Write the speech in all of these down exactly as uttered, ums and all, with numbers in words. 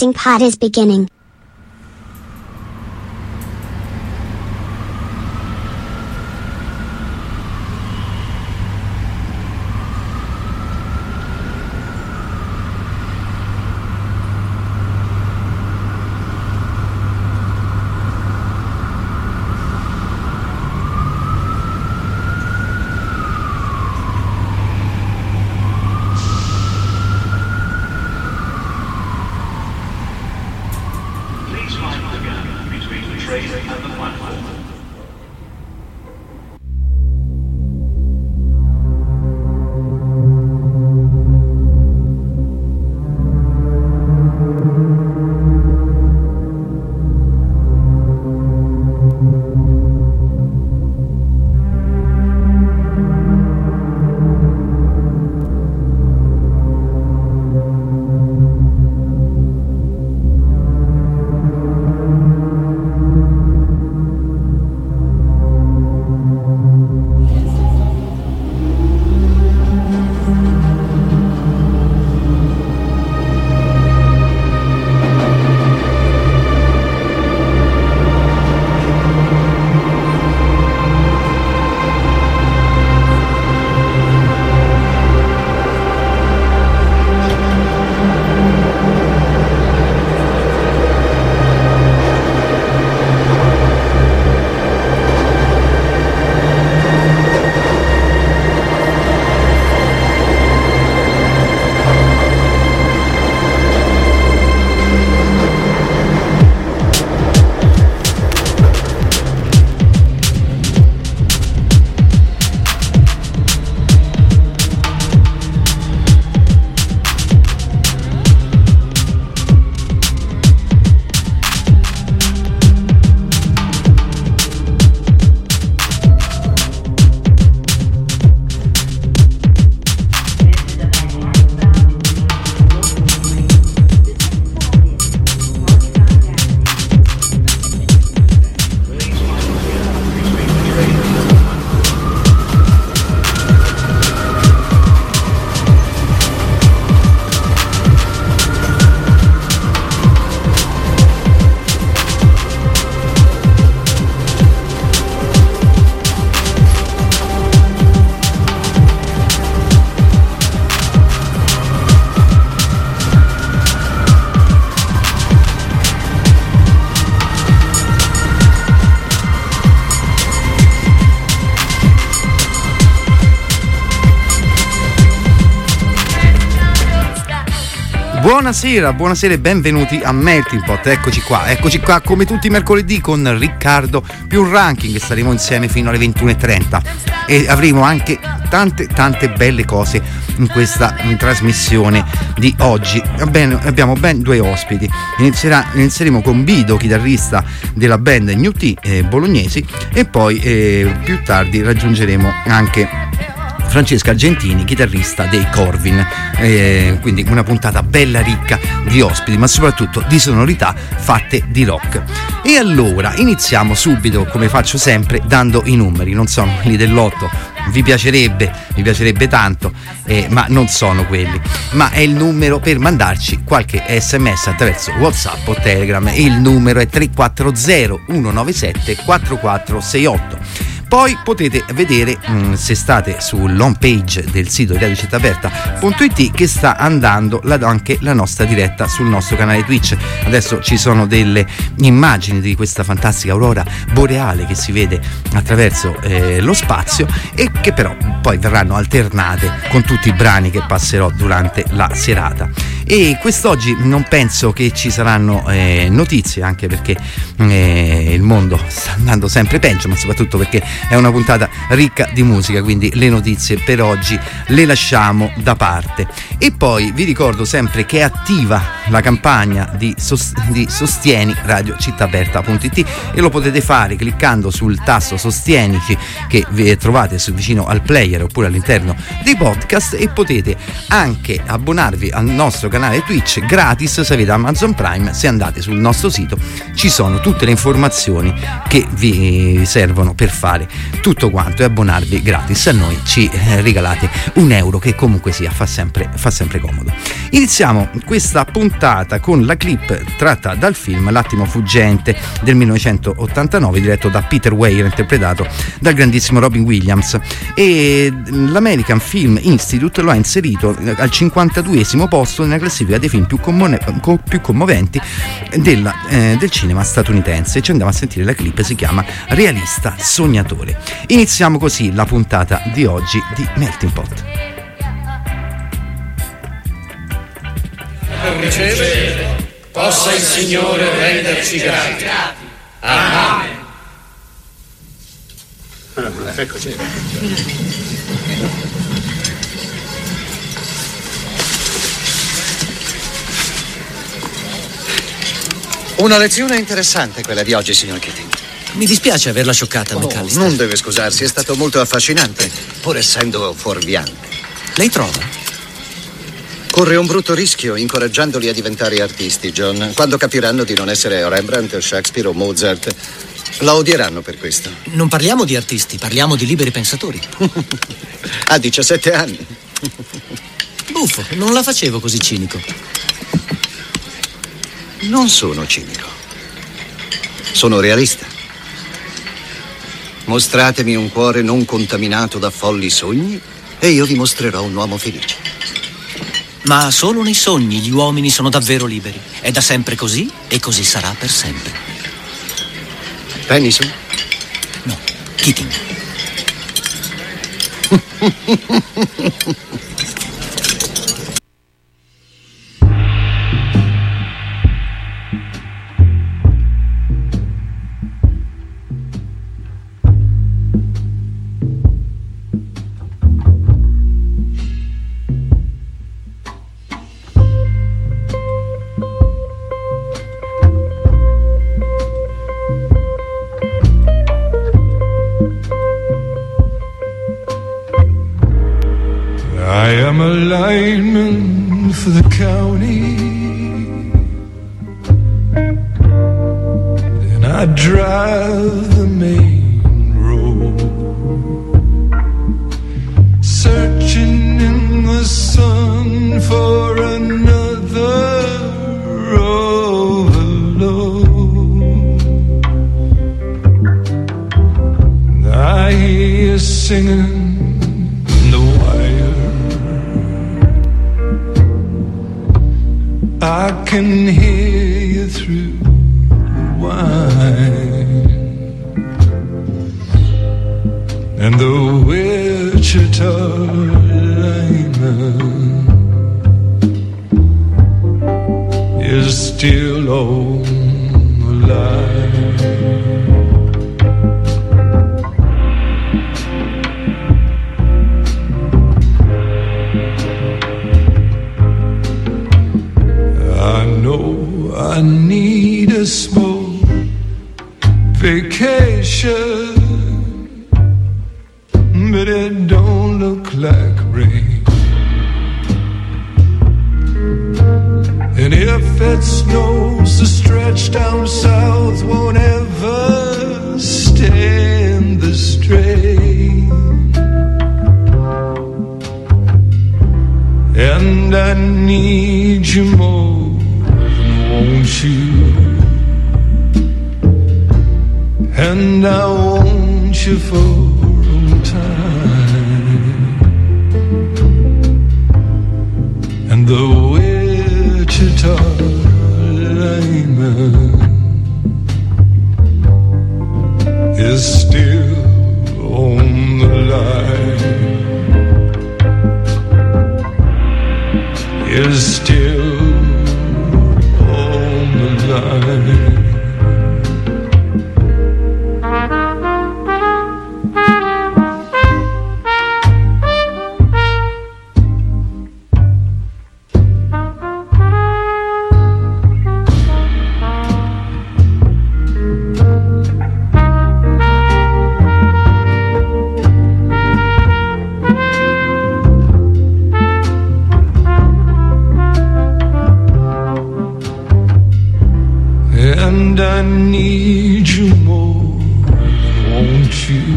Melting pot is beginning. Buonasera, buonasera e benvenuti a Melting Pot. Eccoci qua, eccoci qua come tutti i mercoledì con Riccardo più un ranking. Staremo insieme fino alle ventuno e trenta e avremo anche tante tante belle cose in questa in trasmissione di oggi. Bene, abbiamo ben due ospiti. Inizierà, inizieremo con Bido, chitarrista della band New T eh, bolognesi, e poi eh, più tardi raggiungeremo anche Francesca Argentini, chitarrista dei Corvin, eh, quindi una puntata bella ricca di ospiti, ma soprattutto di sonorità fatte di rock. E allora iniziamo subito, come faccio sempre, dando i numeri. Non sono quelli del lotto, vi piacerebbe, vi piacerebbe tanto, eh, ma non sono quelli, ma è il numero per mandarci qualche sms attraverso WhatsApp o Telegram, e il numero è tre quattro zero uno nove sette quattro quattro sei otto. Poi potete vedere, mh, se state sull'home page del sito radio città aperta punto it, che sta andando la, anche la nostra diretta sul nostro canale Twitch. Adesso ci sono delle immagini di questa fantastica aurora boreale che si vede attraverso eh, lo spazio, e che però poi verranno alternate con tutti i brani che passerò durante la serata. E quest'oggi non penso che ci saranno eh, notizie, anche perché eh, il mondo sta andando sempre peggio, ma soprattutto perché è una puntata ricca di musica, quindi le notizie per oggi le lasciamo da parte. E poi vi ricordo sempre che è attiva la campagna di, sos- di Sostieni radio città aperta punto it, e lo potete fare cliccando sul tasto Sostienici che vi trovate su, vicino al player oppure all'interno dei podcast, e potete anche abbonarvi al nostro canale canale Twitch gratis se avete Amazon Prime. Se andate sul nostro sito ci sono tutte le informazioni che vi servono per fare tutto quanto e abbonarvi gratis. A noi ci eh, regalate un euro che comunque sia fa sempre, fa sempre comodo. Iniziamo questa puntata con la clip tratta dal film L'attimo fuggente del millenovecentottantanove, diretto da Peter Weir, interpretato dal grandissimo Robin Williams, e l'American Film Institute lo ha inserito al cinquantaduesimo posto nella classifica dei film più, commone, più commoventi della, eh, del cinema statunitense. Ci andiamo a sentire la clip, si chiama Realista Sognatore. Iniziamo così la puntata di oggi di Melting Pot. Per ricevere possa il Signore renderci grati. Amen. Eccoci. Una lezione interessante quella di oggi, signor Keating. Mi dispiace averla scioccata, Oh, McAllister. non deve scusarsi, è stato molto affascinante, pur essendo fuorviante. Lei trova? Corre un brutto rischio incoraggiandoli a diventare artisti, John. Quando capiranno di non essere Rembrandt, Shakespeare o Mozart, la odieranno per questo. Non parliamo di artisti, parliamo di liberi pensatori. Ha diciassette anni. Buffo, non la facevo così cinico. Non sono cinico. Sono realista. Mostratemi un cuore non contaminato da folli sogni e io vi mostrerò un uomo felice. Ma solo nei sogni gli uomini sono davvero liberi. È da sempre così e così sarà per sempre. Tennyson? No, Keating. I am a lineman for the county, and I drive the main road, searching in the sun for another overload. I hear you singing I can hear you through the wine, and the Wichita lineman is still on the line. I know I need a small vacation, but it don't look like rain. And if it snows, the stretch down south won't ever stand the strain. And I need you more, won't you? And I want you for all time. And the Wichita lineman is still on the line. Is still on the line. and I need you more, won't you?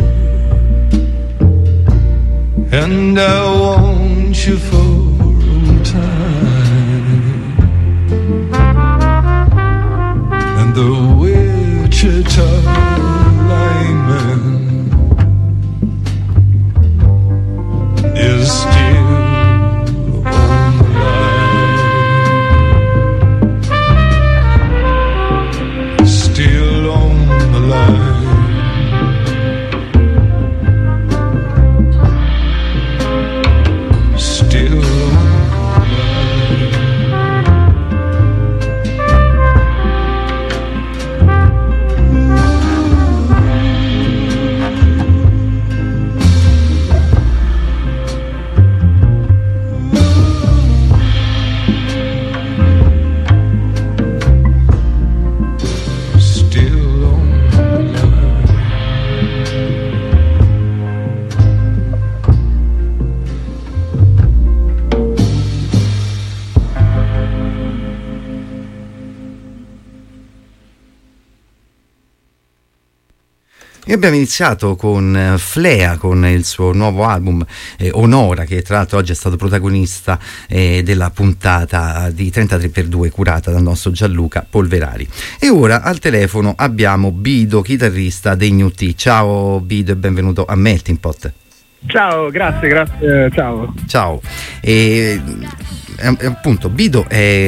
And I want you for all time. And the Wichita lineman is still on the line. Still on the line. E abbiamo iniziato con Flea, con il suo nuovo album eh, Onora, che tra l'altro oggi è stato protagonista eh, della puntata di trentatré per due curata dal nostro Gianluca Polverari. E ora al telefono abbiamo Bido, chitarrista dei New T. Ciao Bido e benvenuto a Melting Pot. Ciao, grazie, grazie, ciao. Ciao. E, appunto Bido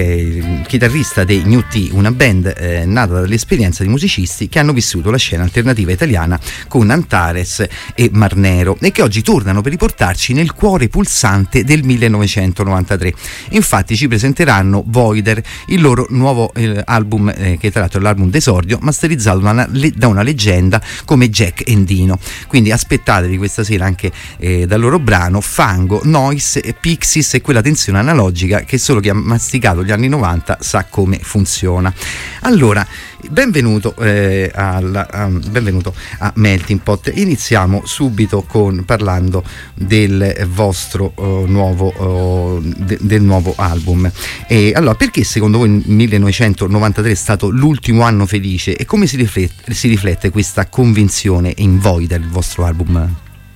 è chitarrista dei New T, una band eh, nata dall'esperienza di musicisti che hanno vissuto la scena alternativa italiana con Antares e Marnero e che oggi tornano per riportarci nel cuore pulsante del millenovecentonovantatré. Infatti ci presenteranno Voider, il loro nuovo eh, album eh, che tra l'altro è l'album d'esordio, masterizzato da una, le, da una leggenda come Jack Endino. Quindi aspettatevi questa sera anche eh, dal loro brano Fango, Noise, Pixies e quella tensione analogica che solo chi ha masticato gli anni novanta sa come funziona. Allora, benvenuto, eh, alla, um, benvenuto a Melting Pot. Iniziamo subito con parlando del vostro uh, nuovo uh, de, del nuovo album. E allora, perché secondo voi il millenovecentonovantatré è stato l'ultimo anno felice e come si riflette, si riflette questa convinzione in Voider, il vostro album?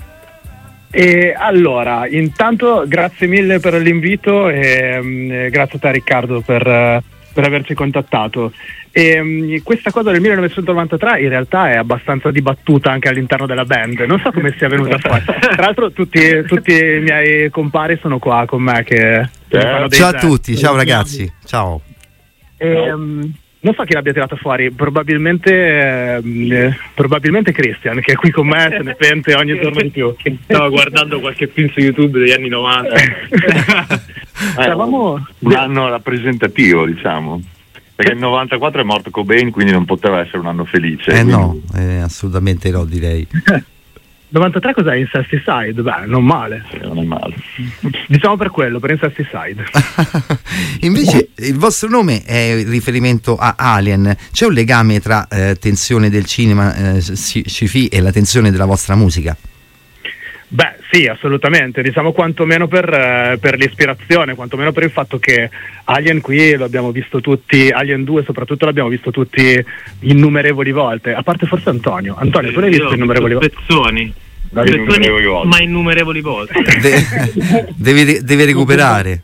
E allora, intanto grazie mille per l'invito e um, grazie a te Riccardo per, uh, per averci contattato. E, um, questa cosa del millenovecentonovantatré in realtà è abbastanza dibattuta anche all'interno della band, non so come sia venuta fuori. Tra l'altro tutti, tutti i miei compari sono qua con me che, che fanno dei ciao a gesti. tutti, ciao ragazzi, ciao. E, um, non so chi l'abbia tirata fuori, probabilmente eh, probabilmente Christian, che è qui con me, se ne pente ogni giorno di più. Stavo guardando qualche film su YouTube degli anni novanta. Stavamo... un anno rappresentativo, diciamo, perché nel novantaquattro è morto Cobain, quindi non poteva essere un anno felice. Eh quindi... no, eh, assolutamente no, direi. novantatré cos'è? Incesticide? Beh, non male. Sì, non è male. Diciamo per quello, per Incesticide. Invece il vostro nome è riferimento a Alien. C'è un legame tra eh, tensione del cinema eh, sci-fi e la tensione della vostra musica? Beh sì, assolutamente, diciamo quantomeno per, eh, per l'ispirazione, quantomeno per il fatto che Alien qui lo abbiamo visto tutti, Alien due soprattutto l'abbiamo visto tutti innumerevoli volte, a parte forse Antonio. Antonio, tu l'hai visto innumerevoli volte? Spezzoni, innumerevoli volte. ma innumerevoli volte. De- deve, deve recuperare.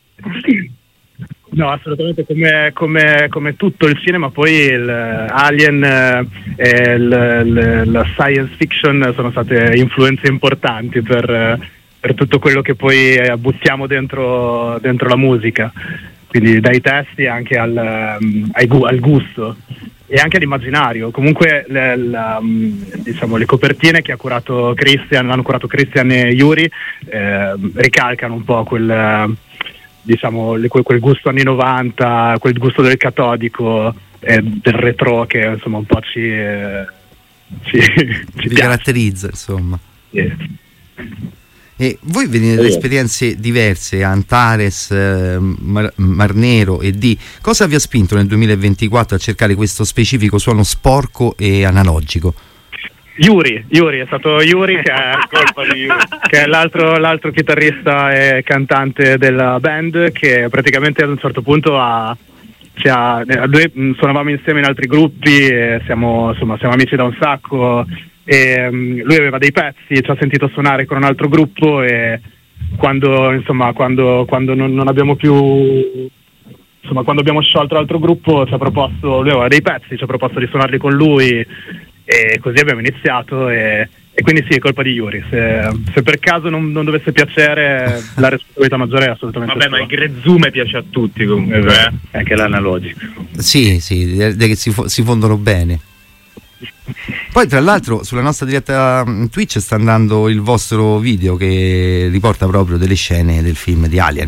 No, assolutamente, come, come, come tutto il cinema, poi il Alien eh, e il, il, la science fiction sono state influenze importanti per, per tutto quello che poi buttiamo dentro, dentro la musica, quindi dai testi anche al, ai, al gusto e anche all'immaginario. Comunque le, la, diciamo, le copertine che ha curato Christian, hanno curato Christian e Yuri, eh, ricalcano un po' quel... diciamo quel gusto anni novanta, quel gusto del catodico e del retro che insomma un po' ci eh, ci, ci vi caratterizza, insomma. Yeah. E voi venite da esperienze diverse, Antares, eh, Mar- Marnero e D. Cosa vi ha spinto nel duemilaventiquattro a cercare questo specifico suono sporco e analogico? Yuri, Yuri, è stato Yuri che è, colpa di Yuri, che è l'altro, l'altro chitarrista e cantante della band, che praticamente ad un certo punto ha, ci ha, noi suonavamo insieme in altri gruppi, e siamo, insomma, siamo amici da un sacco, e um, lui aveva dei pezzi, ci ha sentito suonare con un altro gruppo, e quando, insomma, quando, quando non, non abbiamo più, insomma, quando abbiamo sciolto l'altro gruppo, ci ha proposto, lui aveva dei pezzi, ci ha proposto di suonarli con lui, e così abbiamo iniziato, e, e quindi sì, è colpa di Yuri. Se, se per caso non, non dovesse piacere, la responsabilità maggiore è assolutamente Vabbè, sua. ma il Grezzume piace a tutti comunque, eh? Anche l'analogico. Sì, sì, direi che si, fo- si fondono bene. Poi tra l'altro sulla nostra diretta Twitch sta andando il vostro video che riporta proprio delle scene del film di Alien.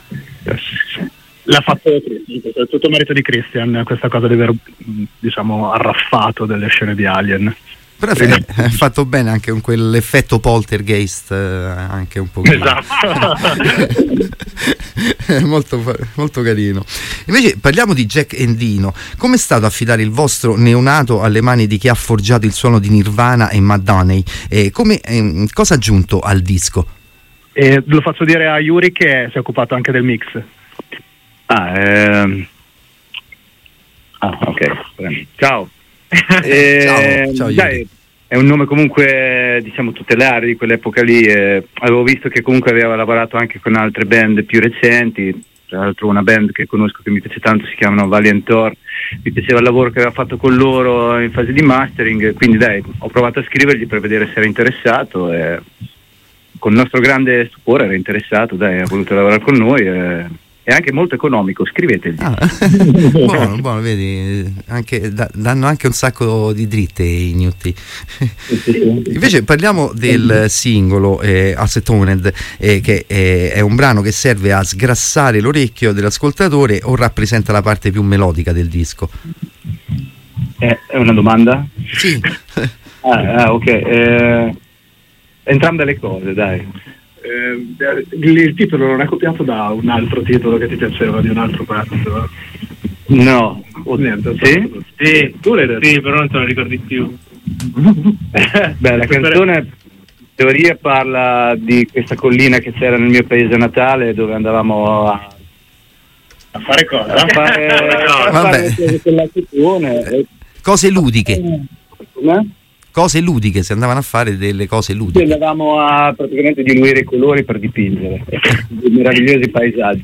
L'ha fatto Christian, è tutto merito di Christian questa cosa di aver, diciamo, arraffato delle scene di Alien. Però è fatto bene anche con quell'effetto poltergeist, anche un po'. Esatto. molto, molto carino. Invece parliamo di Jack Endino. Com'è stato affidare il vostro neonato alle mani di chi ha forgiato il suono di Nirvana e Madonna? E come, eh, cosa ha aggiunto al disco? E lo faccio dire a Yuri che si è occupato anche del mix. Ah, ehm... ah ok. Ciao. Eh, ciao, ciao dai, è un nome comunque, diciamo, tutelare di quell'epoca lì. Eh, avevo visto che comunque aveva lavorato anche con altre band più recenti, tra l'altro una band che conosco che mi piace tanto si chiamano Valiant Thor. Mi piaceva il lavoro che aveva fatto con loro in fase di mastering, quindi dai, ho provato a scrivergli per vedere se era interessato, e con il nostro grande stupore era interessato, dai, ha voluto lavorare con noi. E è anche molto economico, scrivetegli. Ah, buono, buono, vedi, anche, da, danno anche un sacco di dritte i Newty. Invece parliamo del singolo eh, Accetoned, eh, che è, è un brano che serve a sgrassare l'orecchio dell'ascoltatore o rappresenta la parte più melodica del disco? Eh, è una domanda? Sì. ah, ah, ok. Eh, entrambe le cose, dai. Eh, il titolo non è copiato da un altro titolo che ti piaceva di un altro pezzo? No. O niente? Sì? Sì, tu l'hai detto? Sì, però non te lo ricordi più. Beh, la canzone in teoria parla di questa collina che c'era nel mio paese natale, dove andavamo a a fare cosa? A fare, a Vabbè. fare con l'acetone. Cose ludiche. Come? Cose ludiche, si andavano a fare delle cose ludiche. Sì, andavamo a praticamente diluire i colori per dipingere dei meravigliosi paesaggi.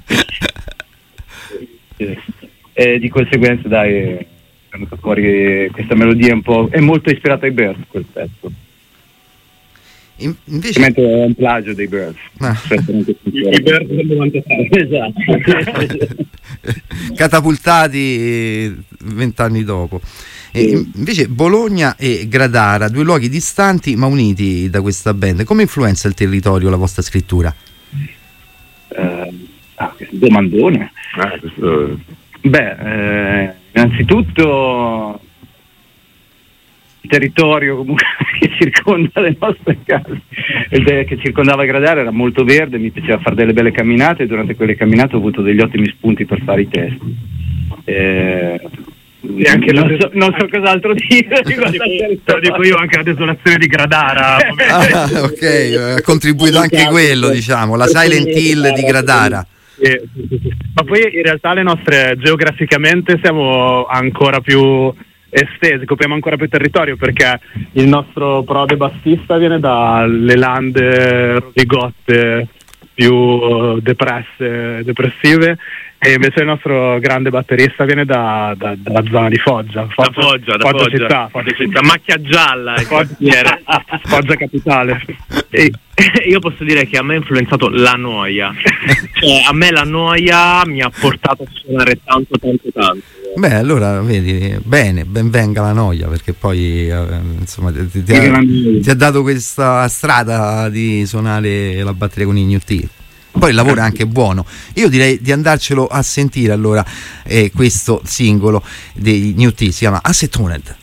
E di conseguenza, dai, è venuta fuori questa melodia un po'. È molto ispirata ai Birds, quel pezzo. In, invece è un plagio dei Birds. Ah. I Birds del novantasei. Esatto. Catapultati vent'anni dopo. E invece Bologna e Gradara, due luoghi distanti ma uniti da questa band. Come influenza il territorio la vostra scrittura? Eh, ah, domandone. Ah, questo... Beh, eh, innanzitutto il territorio comunque che circonda le nostre case, che circondava Gradara, era molto verde, mi piaceva fare delle belle camminate, e durante quelle camminate ho avuto degli ottimi spunti per fare i testi. Eh, E anche non, la so, non so cos'altro dire. Te lo dico io, anche la desolazione di Gradara. Ah, ok, ha contribuito anche quello, diciamo, la Silent Hill di Gradara. Eh, ma poi in realtà le nostre, geograficamente siamo ancora più estesi, copriamo ancora più territorio, perché il nostro prode bassista viene dalle lande rosigotte più depresse, depressive, e invece il nostro grande batterista viene da, da, dalla zona di Foggia, Foggia, da Foggia, da Foggia città, Foggia città, macchia gialla, Foggia, Foggia capitale. E io posso dire che a me ha influenzato la noia, cioè a me la noia mi ha portato a suonare tanto tanto tanto. Beh, allora vedi, bene, ben venga la noia, perché poi eh, insomma ti, ti, ha, ti ha dato questa strada di suonare la batteria con i Newty. Poi il lavoro è anche buono. Io direi di andarcelo a sentire allora, eh, questo singolo dei Newty, si chiama Accetoned.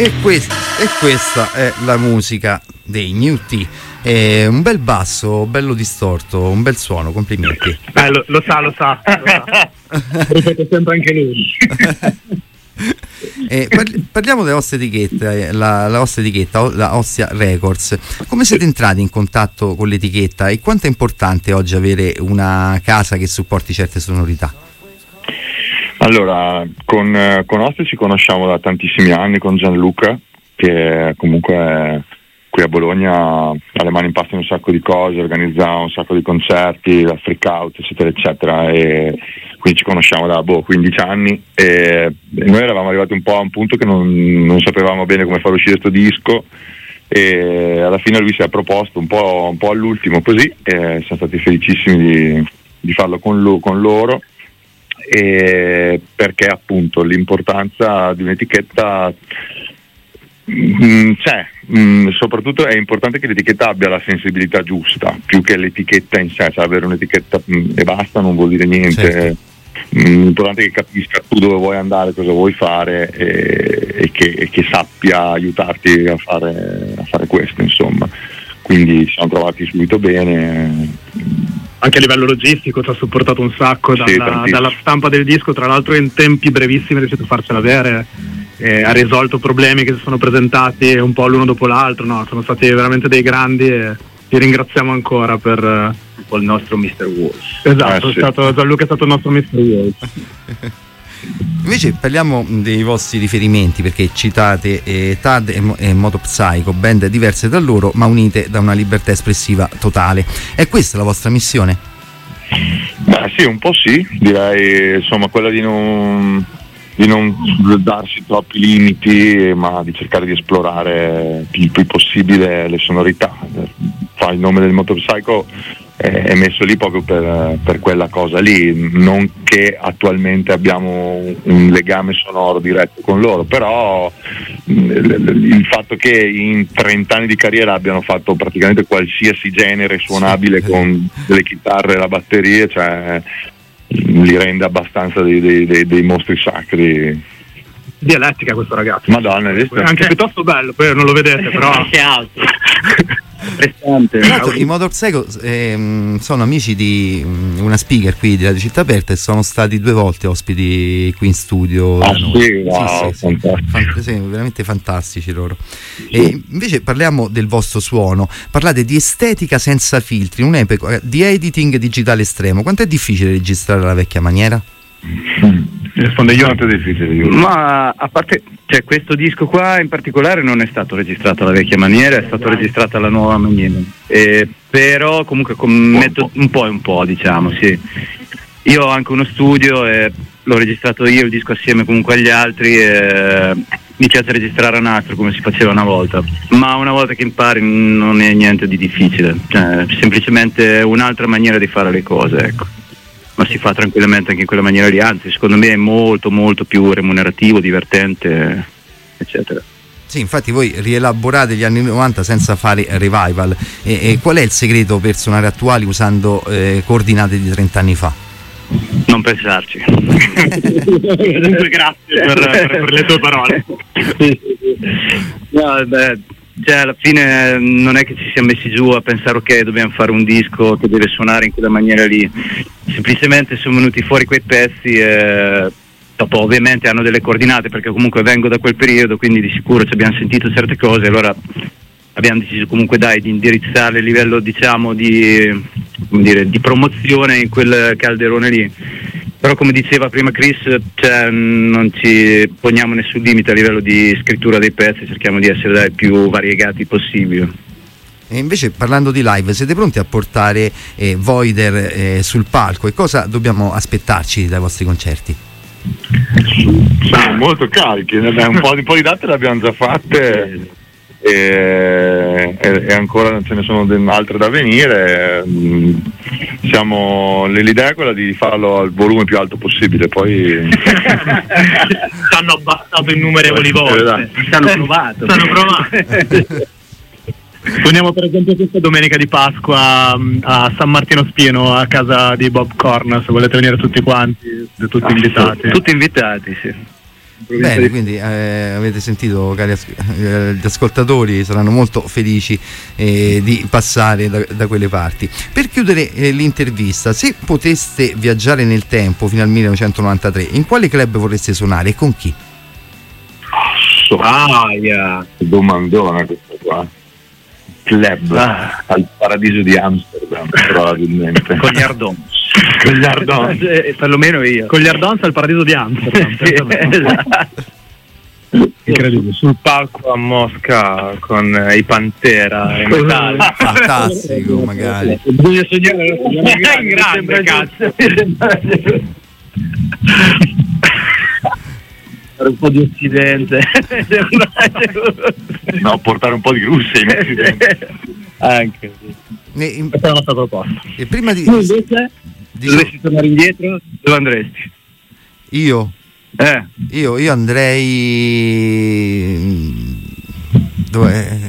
E, quest- e questa è la musica dei Newty. È un bel basso, bello distorto, un bel suono, complimenti. Eh, lo, lo sa, lo sa. Lo sa. Ripeto sempre anche lui. Eh, parli- parliamo della vostra etichetta, eh, la, la vostra etichetta, la Ostia Records. Come siete entrati in contatto con l'etichetta e quanto è importante oggi avere una casa che supporti certe sonorità? Allora, con, con Ostia ci conosciamo da tantissimi anni, con Gianluca, che comunque qui a Bologna ha le mani in pasta in un sacco di cose, organizza un sacco di concerti, la freak out, eccetera, eccetera, e quindi ci conosciamo da boh, quindici anni e noi eravamo arrivati un po' a un punto che non, non sapevamo bene come far uscire questo disco e alla fine lui si è proposto un po', un po' all'ultimo così e siamo stati felicissimi di, di farlo con, lo, con loro, e perché appunto l'importanza di un'etichetta Mm, c'è, mm, soprattutto è importante che l'etichetta abbia la sensibilità giusta, più che l'etichetta in sé, cioè avere un'etichetta mm, e basta non vuol dire niente. Certo. Mm, l'importante è che capisca tu dove vuoi andare, cosa vuoi fare e, e, che, e che sappia aiutarti a fare, a fare questo, insomma. Quindi ci siamo trovati subito bene. Anche a livello logistico ci ha supportato un sacco, sì, dalla, dalla stampa del disco, tra l'altro in tempi brevissimi è riuscito a farcela avere. Eh, ha risolto problemi che si sono presentati un po' l'uno dopo l'altro, no, sono stati veramente dei grandi e ti ringraziamo ancora per uh, un po' il nostro mister Walsh. Esatto, eh, sì. è stato, Gianluca è stato il nostro mister Walsh. Invece parliamo dei vostri riferimenti, perché citate eh, T A D e, e Motopsycho, band diverse da loro ma unite da una libertà espressiva totale. È questa la vostra missione? Beh sì, un po' sì, direi, insomma, quella di non di non darsi troppi limiti, ma di cercare di esplorare il più possibile le sonorità. Fa il nome del Motopsycho è messo lì proprio per, per quella cosa lì, non che attualmente abbiamo un legame sonoro diretto con loro, però il fatto che in trenta anni di carriera abbiano fatto praticamente qualsiasi genere suonabile con delle chitarre e la batteria, cioè li rende abbastanza dei, dei, dei, dei mostri sacri. Dialettica questo ragazzo. Madonna, è anche piuttosto bello, poi non lo vedete, però anche alto. Tra l'altro i Motopsycho eh, sono amici di una speaker qui della Città Aperta e sono stati due volte ospiti qui in studio ah, da noi. Sì, wow, sì, sì, sì. Fant- sì, veramente fantastici loro. E invece parliamo del vostro suono, parlate di estetica senza filtri, un'epoca di editing digitale estremo. Quanto è difficile registrare alla vecchia maniera? Risponde io. Quanto è difficile io. Ma a parte, cioè, questo disco qua in particolare non è stato registrato alla vecchia maniera, è stato registrato alla nuova maniera, eh, però comunque con metodo un po' e un po', diciamo, sì. Io ho anche uno studio e l'ho registrato io il disco assieme comunque agli altri e mi piace registrare a nastro come si faceva una volta, ma una volta che impari non è niente di difficile, cioè, semplicemente un'altra maniera di fare le cose, ecco. Ma si fa tranquillamente anche in quella maniera lì, anzi secondo me è molto molto più remunerativo, divertente, eccetera. Sì, infatti voi rielaborate gli anni novanta senza fare revival, e, e qual è il segreto per suonare attuali usando eh, coordinate di trenta anni fa? Non pensarci. Comunque grazie per, per, per le tue parole. No, beh, cioè alla fine non è che ci siamo messi giù a pensare ok, dobbiamo fare un disco che deve suonare in quella maniera lì, semplicemente sono venuti fuori quei pezzi e dopo ovviamente hanno delle coordinate perché comunque vengo da quel periodo, quindi di sicuro ci abbiamo sentito certe cose, allora abbiamo deciso comunque dai di indirizzare il livello, diciamo, di, come dire, di promozione in quel calderone lì. Però come diceva prima Chris, cioè, non ci poniamo nessun limite a livello di scrittura dei pezzi, cerchiamo di essere dai più variegati possibile. E invece parlando di live, siete pronti a portare eh, Voider eh, sul palco, e cosa dobbiamo aspettarci dai vostri concerti? Siamo molto carichi, un po' di, un po' di date le abbiamo già fatte e, e, e ancora ce ne sono altre da venire. Siamo, l'idea è quella di farlo al volume più alto possibile, poi ci hanno abbassato innumerevoli volte, ci hanno provato ci hanno provato. Suoniamo per esempio questa domenica di Pasqua a San Martino Spieno, a casa di Bob Corn, se volete venire tutti quanti, siete tutti ah, invitati. Tutti invitati, sì. Bene, quindi eh, avete sentito, cari as- eh, gli ascoltatori saranno molto felici eh, di passare da, da quelle parti. Per chiudere eh, l'intervista, se poteste viaggiare nel tempo fino al millenovecentonovantatré, in quale club vorreste suonare e con chi? Ah, yeah. Domandona questa qua. Club ah. al Paradiso di Amsterdam, probabilmente. Con gli Ardons. Con gli Ardons. Eh, perlomeno io. Con gli Ardons al Paradiso di Amsterdam. Sì, esatto. Incredibile. Sul palco a Mosca con i Pantera in metallo. Fantastico, magari. Bisogna sognare in grande, cazzo. Un po' di Occidente. No, portare un po' di Russia in Occidente. Anche sì. E, in, Questa è la nostra proposta. e prima di... Tu invece Dicevo- dovessi tornare indietro, dove andresti? Io? Eh. Io, io andrei... Dove...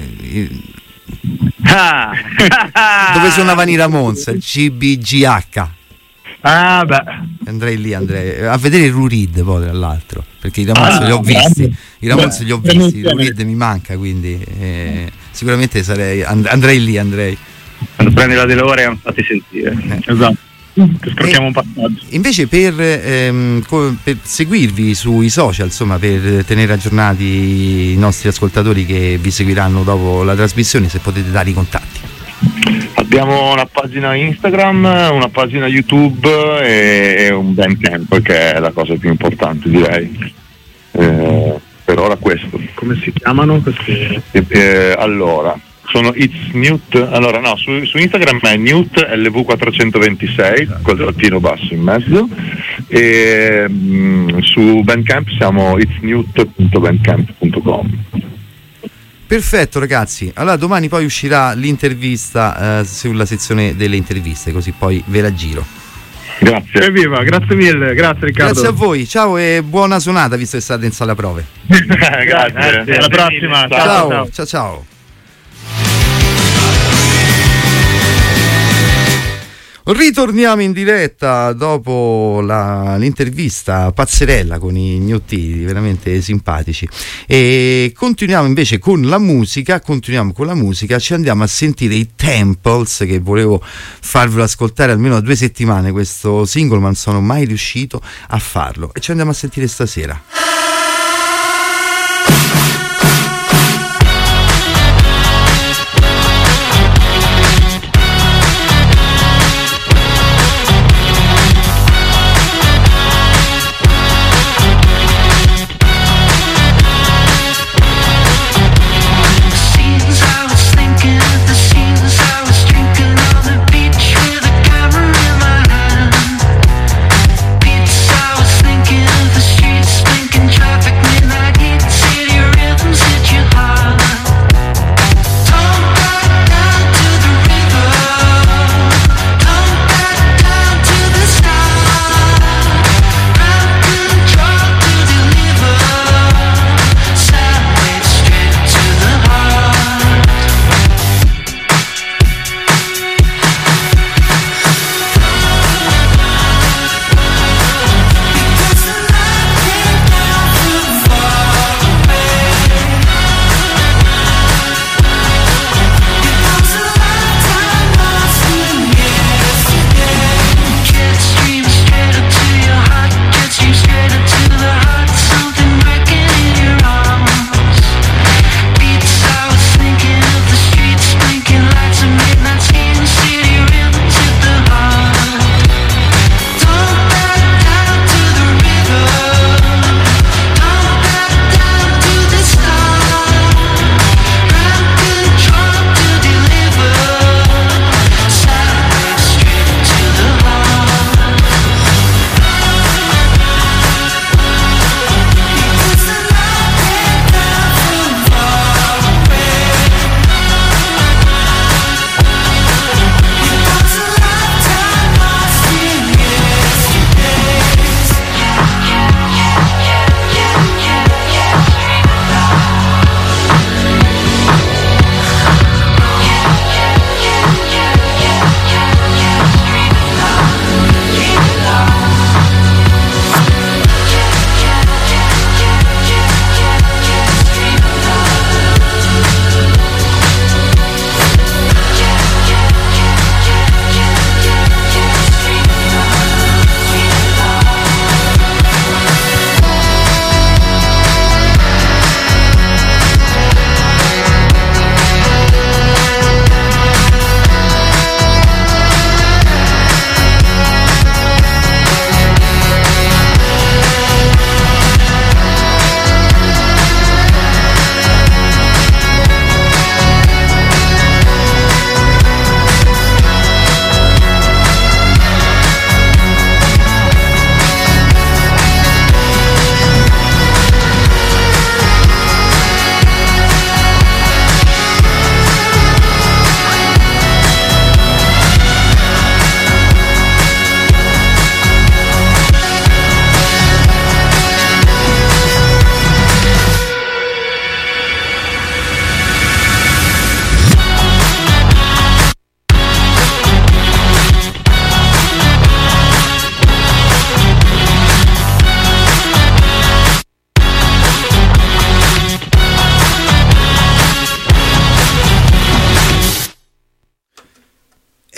Ah. Dove suonavano i Ramones, il C B G H. Ah, beh. Andrei lì, andrei a vedere i Lou Reed poi tra l'altro, perché i Ramones Ah, li ho visti, grande. i Ramones Beh, li ho visti, i Lou bene. Reed mi manca, quindi eh, sicuramente sarei, and- andrei lì, andrei. Quando prendi la DeLorean fatti sentire. Eh. Esatto. Scrocchiamo un passaggio. Invece per, ehm, co- per seguirvi sui social, insomma, per tenere aggiornati i nostri ascoltatori che vi seguiranno dopo la trasmissione, se potete dare i contatti. Abbiamo una pagina Instagram, una pagina YouTube e, e un Bandcamp, che è la cosa più importante, direi. Eh, per ora questo. Come si chiamano questi? Eh, eh, allora, sono It's Newt. Allora, no, su, su Instagram è Newt L V quattrocentoventisei col trattino basso in mezzo, e mh, su Bandcamp siamo its newt punto bandcamp punto com. Perfetto ragazzi, allora domani poi uscirà l'intervista eh, sulla sezione delle interviste, così poi ve la giro. Grazie. Evviva, grazie mille, grazie Riccardo. Grazie a voi, ciao e buona suonata visto che state in sala prove. Grazie. Alla prossima. Ciao, Ciao, ciao, ciao. ciao. Ritorniamo in diretta dopo la, l'intervista pazzerella con i gnotti veramente simpatici e continuiamo invece con la musica, continuiamo con la musica, ci andiamo a sentire i Temples, che volevo farvelo ascoltare almeno da due settimane questo singolo, ma non sono mai riuscito a farlo e ci andiamo a sentire stasera. Streets thinking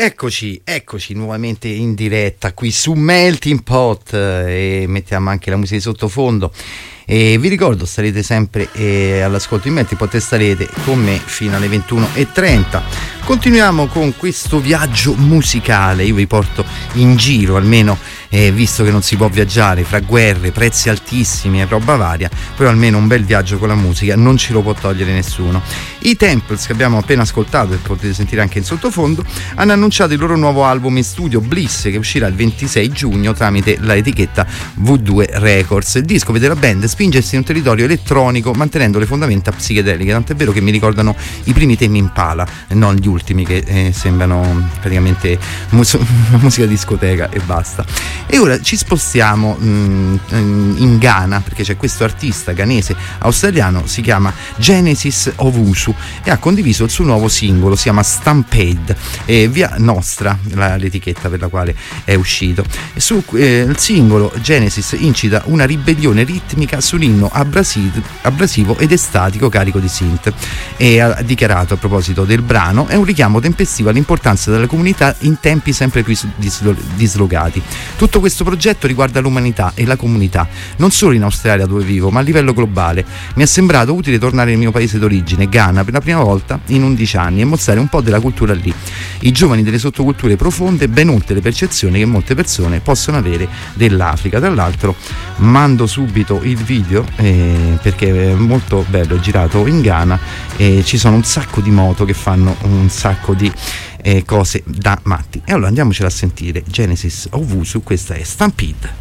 Eccoci, eccoci nuovamente in diretta qui su Melting Pot eh, e mettiamo anche la musica di sottofondo. E vi ricordo, starete sempre eh, all'ascolto in Melting Pot e starete con me fino alle ventuno e trenta. Continuiamo con questo viaggio musicale. Io vi porto in giro, almeno eh, visto che non si può viaggiare fra guerre, prezzi altissimi e roba varia, però almeno un bel viaggio con la musica non ce lo può togliere nessuno. I Temples, che abbiamo appena ascoltato e potete sentire anche in sottofondo, hanno annunciato il loro nuovo album in studio Bliss, che uscirà il ventisei giugno tramite l'etichetta V due Records. Il disco vede la band spingersi in un territorio elettronico mantenendo le fondamenta psichedeliche, tant'è vero che mi ricordano i primi Tame Impala, non gli ultimi che eh, sembrano praticamente mus- musica discoteca e basta. E ora ci spostiamo mh, in Ghana, perché c'è questo artista ghanese australiano, si chiama Genesis Owusu, e ha condiviso il suo nuovo singolo, si chiama Stampede, e via Nostra la, l'etichetta per la quale è uscito. E su eh, il singolo Genesis incita una ribellione ritmica su un inno abrasivo, abrasivo ed estatico carico di synth, e ha dichiarato a proposito del brano: è un richiamo tempestivo all'importanza della comunità in tempi sempre più dislo- dislocati. Tutto questo progetto riguarda l'umanità e la comunità, non solo in Australia dove vivo, ma a livello globale. Mi è sembrato utile tornare nel mio paese d'origine, Ghana, per la prima volta in undici anni e mostrare un po' della cultura lì. I giovani delle sottoculture profonde, ben oltre le percezioni che molte persone possono avere dell'Africa. Tra l'altro mando subito il video eh, perché è molto bello, è girato in Ghana e ci sono un sacco di moto che fanno un sacco di eh, cose da matti. E allora andiamocela a sentire. Genesis Owusu, questa è Stampede.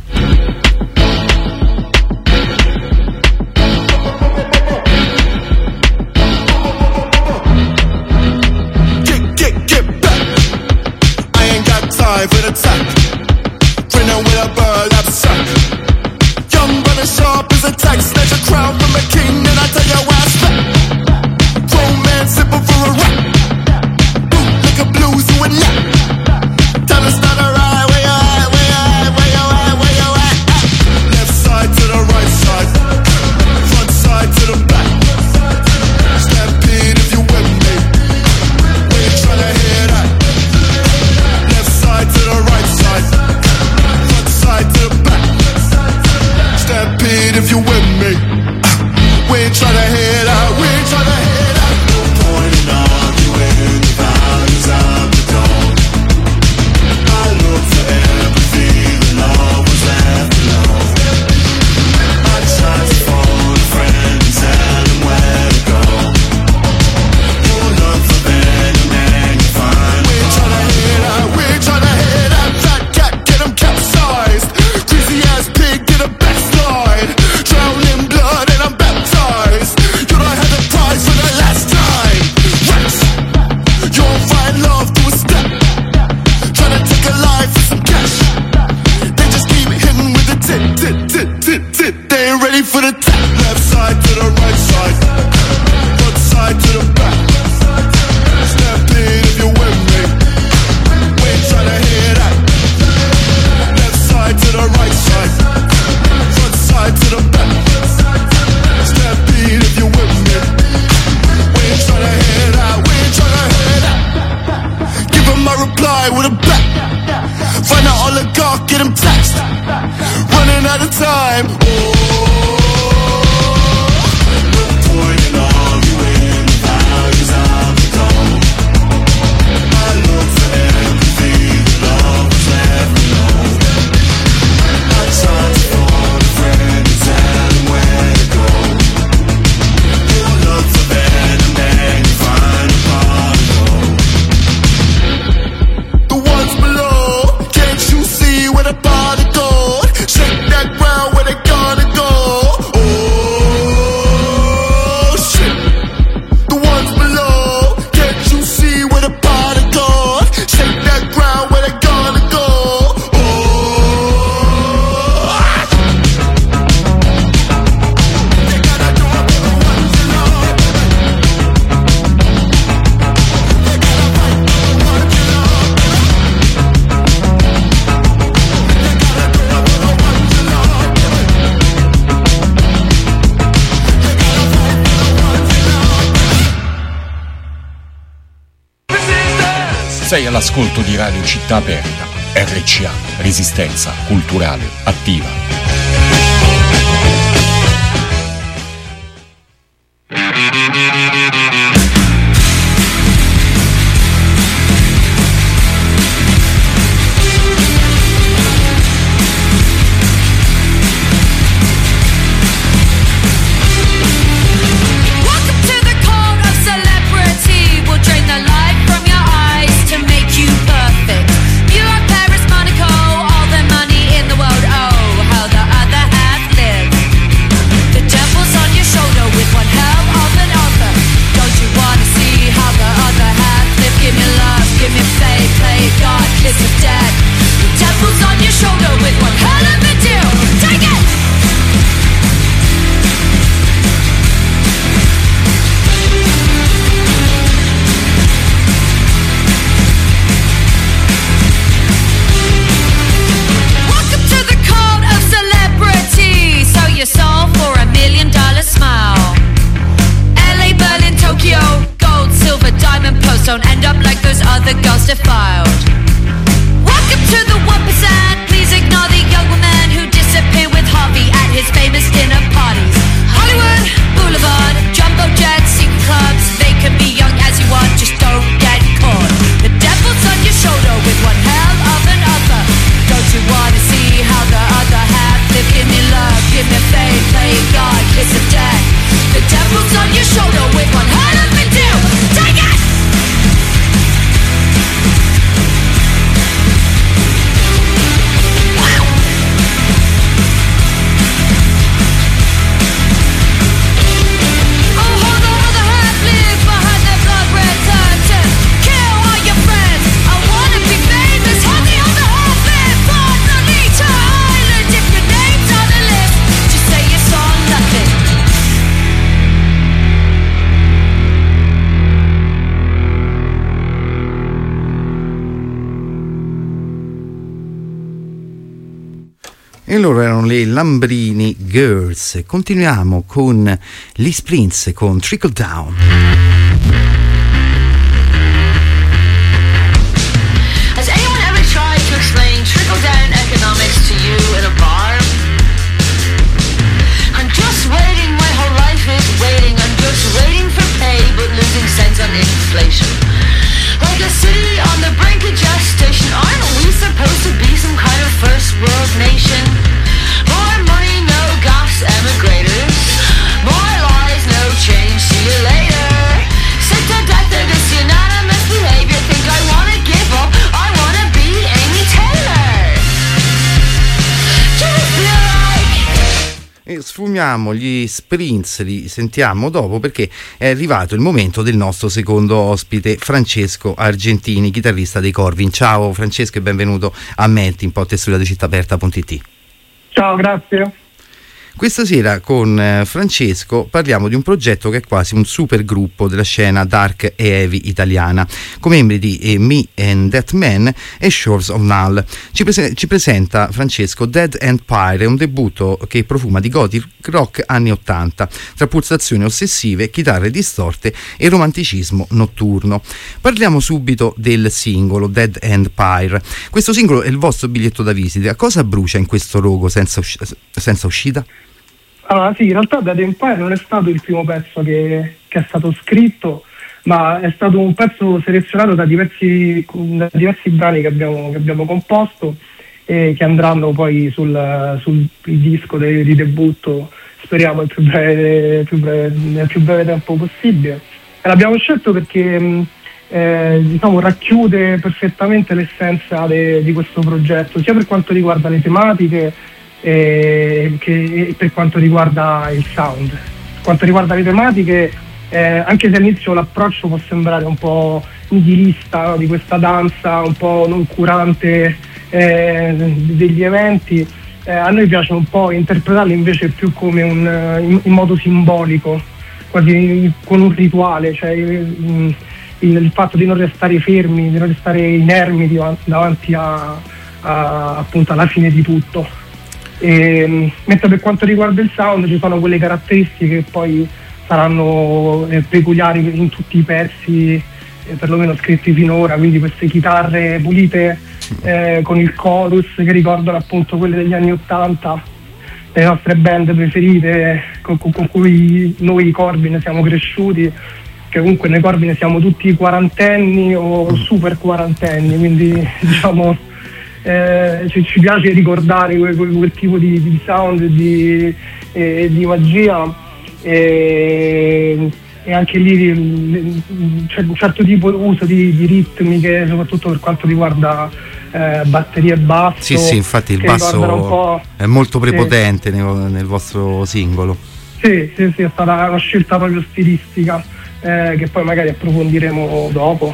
For the top, grinning with a bird abstract. Young but as sharp as a tax, snatch a crown from a king, and I tell you why I spec. Grown man sipping for a rap, boot like a blues to a nap. Time to start a ride, where you at, where you at, where you at, where you at. Left side to the right side, front side to the back. Stampede if you with me, we ain't tryna hear that. To the right side, front side to the back. Stampede if you with me. We ain't tryna hear that, we ain't tryna hear that. No point in arguing the values of the dog. I look for empathy, the love was left alone. I tried to phone a friend and tell him where to go. You look for venom and you find. We ain't tryna hear that, we ain't tryna. For the top. Left side to the right side, front side to the back. Stampede if you're with me. We ain't tryna hear that. Left side to the right side, front side to the back. Stampede if you're with me. We ain't tryna hear that. We ain't tryna hear that. Give him my reply with a back. Find an oligarch, get him taxed. Running out of time. Oh. Sei all'ascolto di Radio Città Aperta, R C A, Resistenza Culturale Attiva. Don't end up like those other girls defiled. Welcome to the one percent. Please ignore the young woman who disappeared with Harvey at his famous dinner parties. Hollywood Boulevard, jumbo jets, secret clubs. They can be young as you want, just don't get caught. The devil's on your shoulder with one hell of an offer. Don't you wanna see how the other half live? Give me love, give me faith, play God, kiss of death. The devil's on your shoulder with one hell of a deal. Take it! E loro erano le Lambrini Girls. Continuiamo con Lee Prince con Trickle Down. Has anyone ever tried to explain trickle down economics to you in a bar? I'm just waiting, my whole life is waiting. I'm just waiting for pay but losing sense on inflation. Like a city on the brink of gestation, aren't we supposed to be some kind of first world nation? More money, no gas emigrators. More lies, no change, see you later. Sick to death of this unanimous behavior. Think I wanna give up, I wanna be Amy Taylor. Do you feel like... E sfumiamo gli Sprints, li sentiamo dopo perché è arrivato il momento del nostro secondo ospite, Francesco Argentini, chitarrista dei Corvin. Ciao Francesco e benvenuto a Melting Pot e studio di città aperta punto it. Ciao, grazie. Questa sera con Francesco parliamo di un progetto che è quasi un super gruppo della scena dark e heavy italiana, con membri di eh, Me and That Man e Shores of Null. Ci, prese- ci presenta Francesco Dead Empire, un debutto che profuma di gothic rock anni ottanta, tra pulsazioni ossessive, chitarre distorte e romanticismo notturno. Parliamo subito del singolo Dead Empire. Questo singolo è il vostro biglietto da visita. Cosa brucia in questo rogo senza, usci- senza uscita? Allora sì, in realtà Dead Empire non è stato il primo pezzo che, che è stato scritto, ma è stato un pezzo selezionato da diversi, da diversi brani che abbiamo, che abbiamo composto e che andranno poi sul, sul disco de, di debutto, speriamo il più breve, più breve, nel più breve tempo possibile. E l'abbiamo scelto perché eh, diciamo, racchiude perfettamente l'essenza de, di questo progetto, sia per quanto riguarda le tematiche, Eh, che per quanto riguarda il sound. Per quanto riguarda le tematiche, eh, anche se all'inizio l'approccio può sembrare un po' nihilista, no? Di questa danza un po' noncurante eh, degli eventi, eh, a noi piace un po' interpretarli invece più come un in, in modo simbolico, quasi con un rituale, cioè il, il, il fatto di non restare fermi, di non restare inermi davanti a, a, appunto alla fine di tutto. E, mentre per quanto riguarda il sound ci sono quelle caratteristiche che poi saranno eh, peculiari in tutti i pezzi eh, perlomeno scritti finora, quindi queste chitarre pulite eh, con il chorus che ricordano appunto quelle degli anni ottanta, le nostre band preferite con, con, con cui noi Corbin siamo cresciuti, che comunque noi Corbin siamo tutti quarantenni o super quarantenni, quindi diciamo eh, ci, ci piace ricordare quel, quel, quel tipo di, di sound e di, eh, di magia, e, e anche lì c'è un certo tipo di uso di, di ritmiche, soprattutto per quanto riguarda eh, batteria e basso. Sì, sì, infatti il basso è molto prepotente sì. nel, nel vostro singolo. Sì, sì, sì, è stata una scelta proprio stilistica, eh, che poi magari approfondiremo dopo.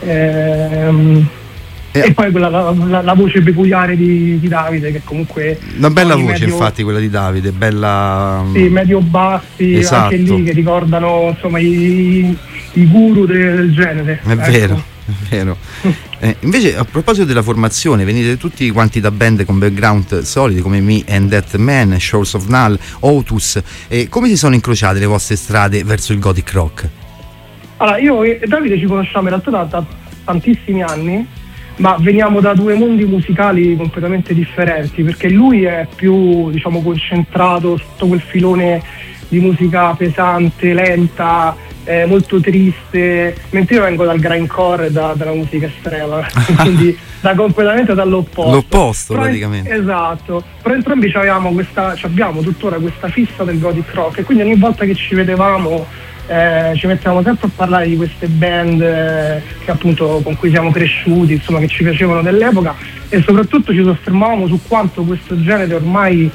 Ehm, eh. E poi quella, la, la, la voce peculiare di, di Davide, che comunque una bella voce, medio, infatti quella di Davide, bella sì, medio bassi, esatto. Anche lì che ricordano insomma i, i guru del, del genere. È ecco. vero, è vero. Eh, invece a proposito della formazione, venite tutti quanti da band con background solidi come Me and That Man, Shores of Null, Otus. Eh, come si sono incrociate le vostre strade verso il gothic rock? Allora, io e Davide ci conosciamo in realtà da, da tantissimi anni, ma veniamo da due mondi musicali completamente differenti, perché lui è più, diciamo, concentrato sotto quel filone di musica pesante, lenta, eh, molto triste, mentre io vengo dal grindcore e da, dalla musica estrema, quindi da completamente dall'opposto. L'opposto però, praticamente. Esatto, però entrambi avevamo questa, abbiamo tuttora questa fissa del gothic rock, e quindi ogni volta che ci vedevamo Eh, ci mettiamo sempre a parlare di queste band eh, che appunto con cui siamo cresciuti, insomma, che ci piacevano dell'epoca, e soprattutto ci soffermavamo su quanto questo genere ormai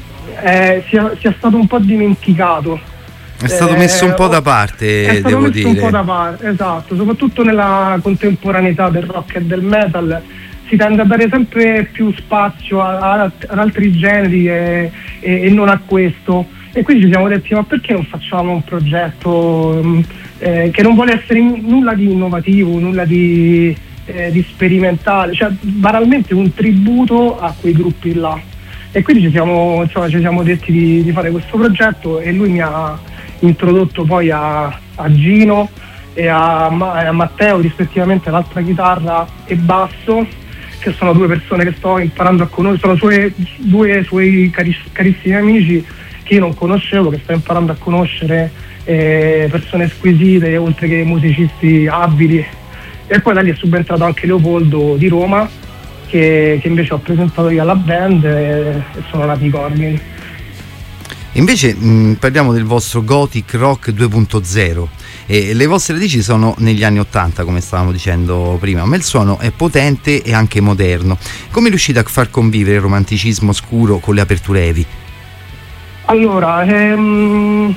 eh, sia, sia stato un po' dimenticato. È stato messo un po' da parte, è stato devo messo dire. un po' da parte, esatto, soprattutto nella contemporaneità del rock e del metal si tende a dare sempre più spazio a, a, ad altri generi e, e, e non a questo. E quindi ci siamo detti: ma perché non facciamo un progetto eh, che non vuole essere in, nulla di innovativo, nulla di, eh, di sperimentale, cioè banalmente un tributo a quei gruppi là. E quindi ci siamo, insomma, ci siamo detti di, di fare questo progetto, e lui mi ha introdotto poi a, a Gino e a, a Matteo, rispettivamente l'altra chitarra e basso, che sono due persone che sto imparando a conoscere, sono suoi, due suoi cariss- carissimi amici che io non conoscevo, che sto imparando a conoscere, eh, persone squisite oltre che musicisti abili. E poi da lì è subentrato anche Leopoldo di Roma, che, che invece ho presentato io alla band, e, e sono nati i Corbin. Invece mh, parliamo del vostro gothic rock due punto zero, e le vostre radici sono negli anni ottanta, come stavamo dicendo prima, ma il suono è potente e anche moderno. Come riuscite a far convivere il romanticismo scuro con le aperture heavy? Allora, ehm,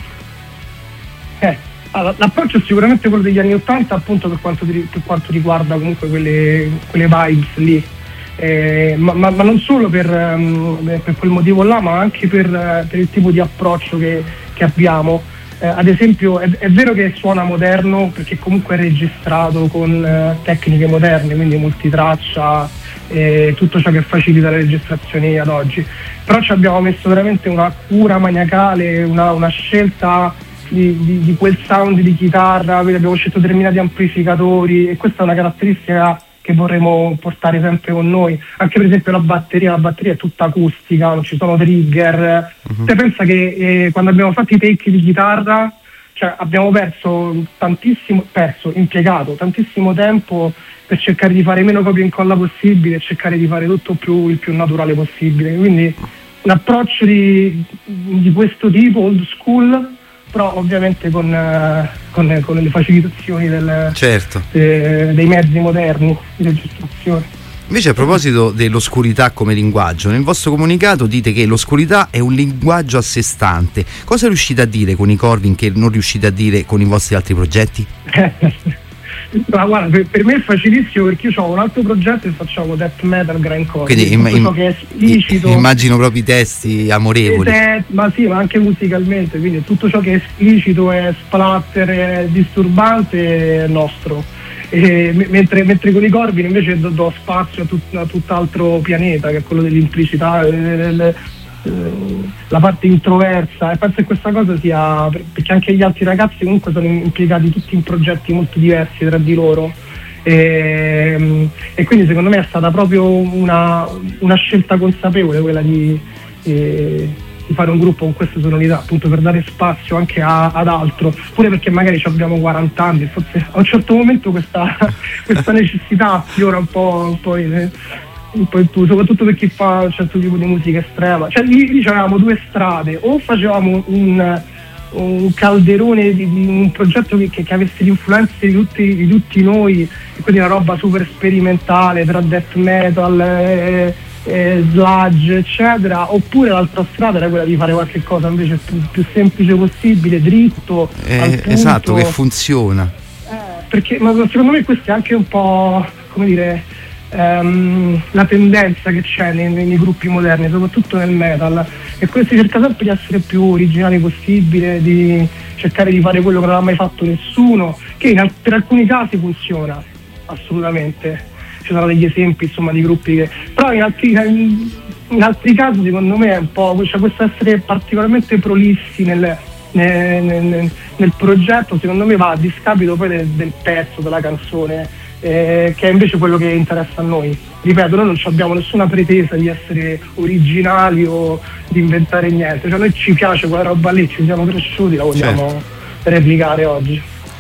eh, allora, l'approccio è sicuramente quello degli anni ottanta, appunto per quanto, di, per quanto riguarda comunque quelle, quelle vibes lì, eh, ma, ma, ma non solo per, um, per quel motivo là, ma anche per, uh, per il tipo di approccio che, che abbiamo. Eh, ad esempio è, è vero che suona moderno perché comunque è registrato con uh, tecniche moderne, quindi multitraccia, eh, tutto ciò che facilita le registrazioni ad oggi, però ci abbiamo messo veramente una cura maniacale, una, una scelta di, di, di quel sound di chitarra, abbiamo scelto determinati amplificatori, e questa è una caratteristica che vorremmo portare sempre con noi. Anche per esempio la batteria, la batteria è tutta acustica, non ci sono trigger. Uh-huh. Te pensa che eh, quando abbiamo fatto i take di chitarra, cioè abbiamo perso tantissimo, perso, impiegato tantissimo tempo per cercare di fare meno copia e incolla possibile e cercare di fare tutto più, il più naturale possibile. Quindi un approccio di, di questo tipo, old school, però ovviamente con, eh, con, con le facilitazioni del, certo. eh, dei mezzi moderni di registrazione. Invece, a proposito dell'oscurità come linguaggio, nel vostro comunicato dite che l'oscurità è un linguaggio a sé stante. Cosa riuscite a dire con i Corbin che non riuscite a dire con i vostri altri progetti? Ma guarda, per, per me è facilissimo, perché io ho un altro progetto e facciamo death metal grindcore, quindi im- tutto ciò che è esplicito, immagino proprio i testi amorevoli. Death, ma sì, ma anche musicalmente, quindi tutto ciò che è esplicito, è splatter, è disturbante, è nostro. E, m- mentre, mentre con i Corbin invece do, do spazio a, tut- a tutt'altro pianeta, che è quello dell'implicità, del, la parte introversa, e penso che questa cosa sia perché anche gli altri ragazzi comunque sono impiegati tutti in progetti molto diversi tra di loro, e, e quindi secondo me è stata proprio una, una scelta consapevole quella di, eh, di fare un gruppo con queste sonorità, appunto per dare spazio anche a, ad altro, pure perché magari abbiamo quaranta anni, forse a un certo momento questa, questa necessità affiora un po', un po' in, un po' in tutto, soprattutto per chi fa un certo tipo di musica estrema. Cioè lì, lì avevamo due strade: o facevamo un, un calderone di, di un progetto che, che avesse le influenze di tutti, di tutti noi, e quindi una roba super sperimentale tra death metal, eh, eh, sludge eccetera, oppure l'altra strada era quella di fare qualche cosa invece più, più semplice possibile, dritto, eh, al punto. Esatto, che funziona, eh, perché ma secondo me questo è anche un po', come dire, Um, la tendenza che c'è nei, nei gruppi moderni, soprattutto nel metal, e questo cerca sempre di essere più originali possibile, di cercare di fare quello che non ha mai fatto nessuno, che in, per alcuni casi funziona assolutamente, ci sono degli esempi insomma di gruppi che, però in altri, in, in altri casi secondo me è un po', cioè questo essere particolarmente prolissi nel, nel, nel, nel progetto secondo me va a discapito poi del, del pezzo, della canzone, Eh, che è invece quello che interessa a noi. Ripeto, noi non abbiamo nessuna pretesa di essere originali o di inventare niente, cioè noi ci piace quella roba lì, ci siamo cresciuti, la vogliamo certo. replicare oggi.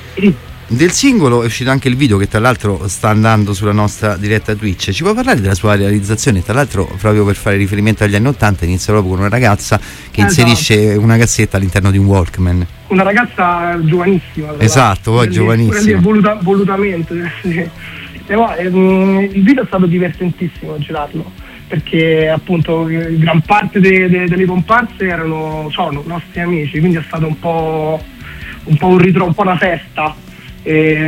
Del singolo è uscito anche il video, che tra l'altro sta andando sulla nostra diretta Twitch. Ci puoi parlare della sua realizzazione? Tra l'altro, proprio per fare riferimento agli anni ottanta, inizia proprio con una ragazza che esatto. inserisce una cassetta all'interno di un Walkman. Una ragazza giovanissima. Esatto, poi giovanissima. Voluta, volutamente. Sì. E va, ehm, il video è stato divertentissimo girarlo, perché appunto gran parte de, de, delle comparse erano, sono nostri amici, quindi è stato un po' un po' un ritrovo, un po' una festa. E,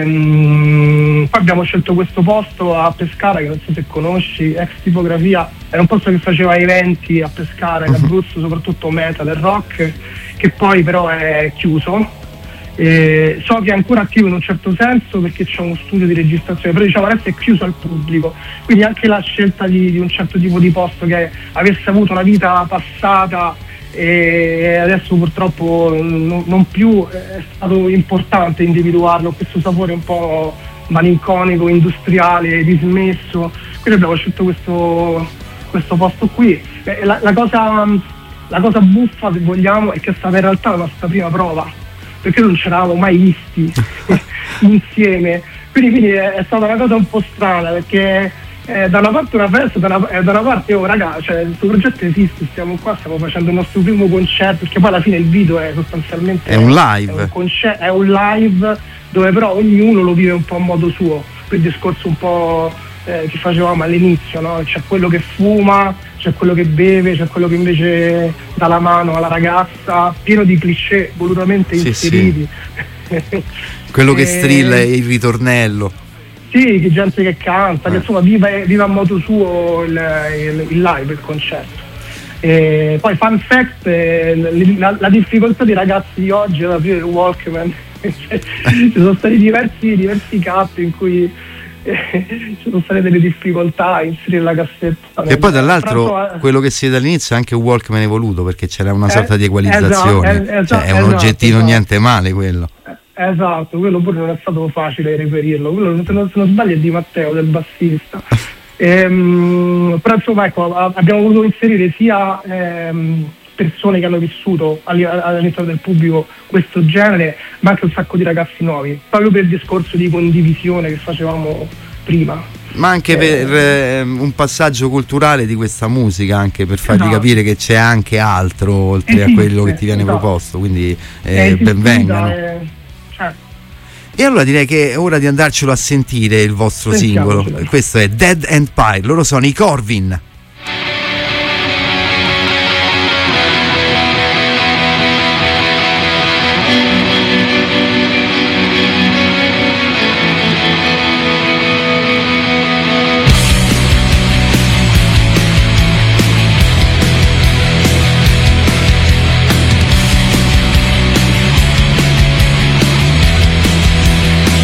um, poi abbiamo scelto questo posto a Pescara, che non so se conosci, ex Tipografia, era un posto che faceva eventi a Pescara, in Abruzzo, soprattutto metal e rock, che poi però è chiuso. E so che è ancora attivo in un certo senso perché c'è uno studio di registrazione, però diciamo adesso è chiuso al pubblico, quindi anche la scelta di, di un certo tipo di posto che avesse avuto una vita passata e adesso purtroppo non, non più, è stato importante individuarlo, questo sapore un po' malinconico, industriale, dismesso, quindi abbiamo scelto questo, questo posto qui. La, la, cosa, la cosa buffa, se vogliamo, è che è stata in realtà la nostra prima prova, perché non ci eravamo mai visti insieme, quindi, quindi è, è stata una cosa un po' strana, perché Eh, da una parte una festa, da una, eh, da una parte oh raga, cioè questo progetto esiste, stiamo qua, stiamo facendo il nostro primo concerto, perché poi alla fine il video è sostanzialmente è un live, è un, concer- è un live dove però ognuno lo vive un po' a modo suo, quel discorso un po' eh, che facevamo all'inizio, no? C'è quello che fuma, c'è quello che beve, c'è quello che invece dà la mano alla ragazza, pieno di cliché volutamente sì, inseriti. Sì. Quello che strilla il ritornello. Sì, che gente che canta, eh. che insomma viva, viva a modo suo il, il, il live, il concerto. E poi fun fact, eh, la, la difficoltà dei ragazzi di oggi ad aprire il Walkman, ci sono stati diversi, diversi cap in cui eh, ci sono state delle difficoltà a inserire la cassetta. E poi dall'altro pranzo, quello che si vede all'inizio è anche un Walkman evoluto, perché c'era una sorta eh, di equalizzazione, esatto, eh, esatto, cioè è un esatto, oggettino esatto. niente male quello. Esatto, quello pure non è stato facile reperirlo, quello se non, se non sbaglio è di Matteo, del bassista. ehm, però insomma ecco, abbiamo voluto inserire sia ehm, persone che hanno vissuto all'interno del pubblico questo genere, ma anche un sacco di ragazzi nuovi, proprio per il discorso di condivisione che facevamo prima. Ma anche eh, per eh, un passaggio culturale di questa musica, anche per fargli esatto. capire che c'è anche altro oltre esiste, a quello che ti viene esatto. proposto, quindi eh, benvengano. Eh, E allora direi che è ora di andarcelo a sentire il vostro singolo. Questo è Dead Empire, loro sono i Corvin.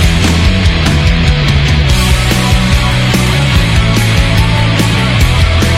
Dead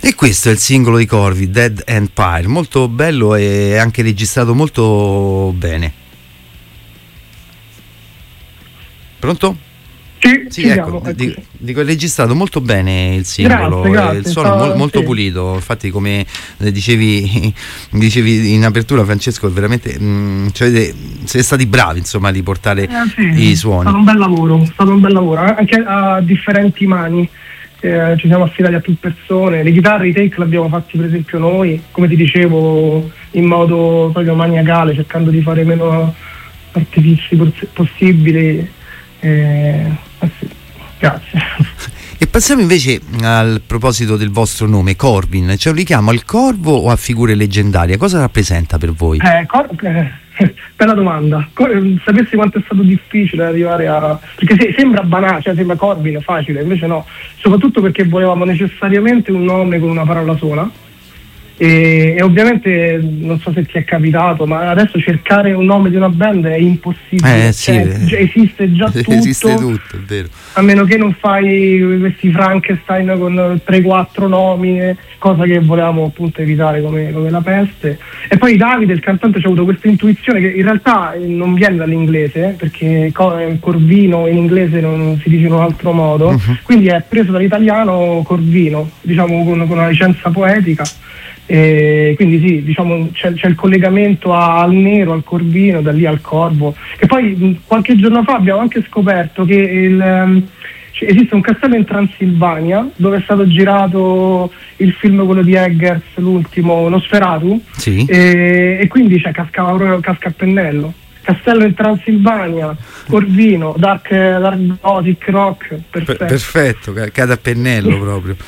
E questo è il singolo di Corvi, Dead Empire, molto bello e anche registrato molto bene. Pronto? Sì, sì ci ecco, siamo, dico, dico, è registrato molto bene il singolo, grazie, grazie, il suono sta, mo- molto sì. pulito, infatti come dicevi, dicevi in apertura Francesco, veramente mh, cioè, siete stati bravi insomma di portare eh, sì, i suoni. È stato un bel lavoro, è stato un bel lavoro, anche a differenti mani. Eh, ci siamo affidati a più persone, le chitarre, i take l'abbiamo fatti per esempio noi, come ti dicevo, in modo proprio maniacale, cercando di fare meno artifici poss- possibili. Eh, eh sì, grazie. E passiamo invece al proposito del vostro nome, Corvin, c'è un richiamo al corvo o a figure leggendarie? Cosa rappresenta per voi? Eh, cor- eh, bella domanda. Cor- sapessi quanto è stato difficile arrivare a... perché se- sembra banale, cioè sembra Corvin facile, invece no, soprattutto perché volevamo necessariamente un nome con una parola sola. E, e ovviamente non so se ti è capitato, ma adesso cercare un nome di una band è impossibile. Eh, sì, cioè, eh. già esiste già tutto, esiste tutto, è vero. a meno che non fai questi Frankenstein con tre quattro nomi, cosa che volevamo appunto evitare come, come la peste. E poi Davide, il cantante, ci ha avuto questa intuizione che in realtà non viene dall'inglese, eh, perché Corvino in inglese non si dice in un altro modo, uh-huh. Quindi è preso dall'italiano Corvino, diciamo con, con una licenza poetica. E quindi sì, diciamo c'è, c'è il collegamento a, al nero, al corvino, da lì al corvo. E poi qualche giorno fa abbiamo anche scoperto che il, um, esiste un castello in Transilvania dove è stato girato il film, quello di Eggers, l'ultimo, Nosferatu, sì. e, e quindi cioè, cascava proprio casca a pennello. Castello in Transilvania, Corvino, dark, dark gothic rock, perfetto. Per, perfetto, cade a pennello proprio.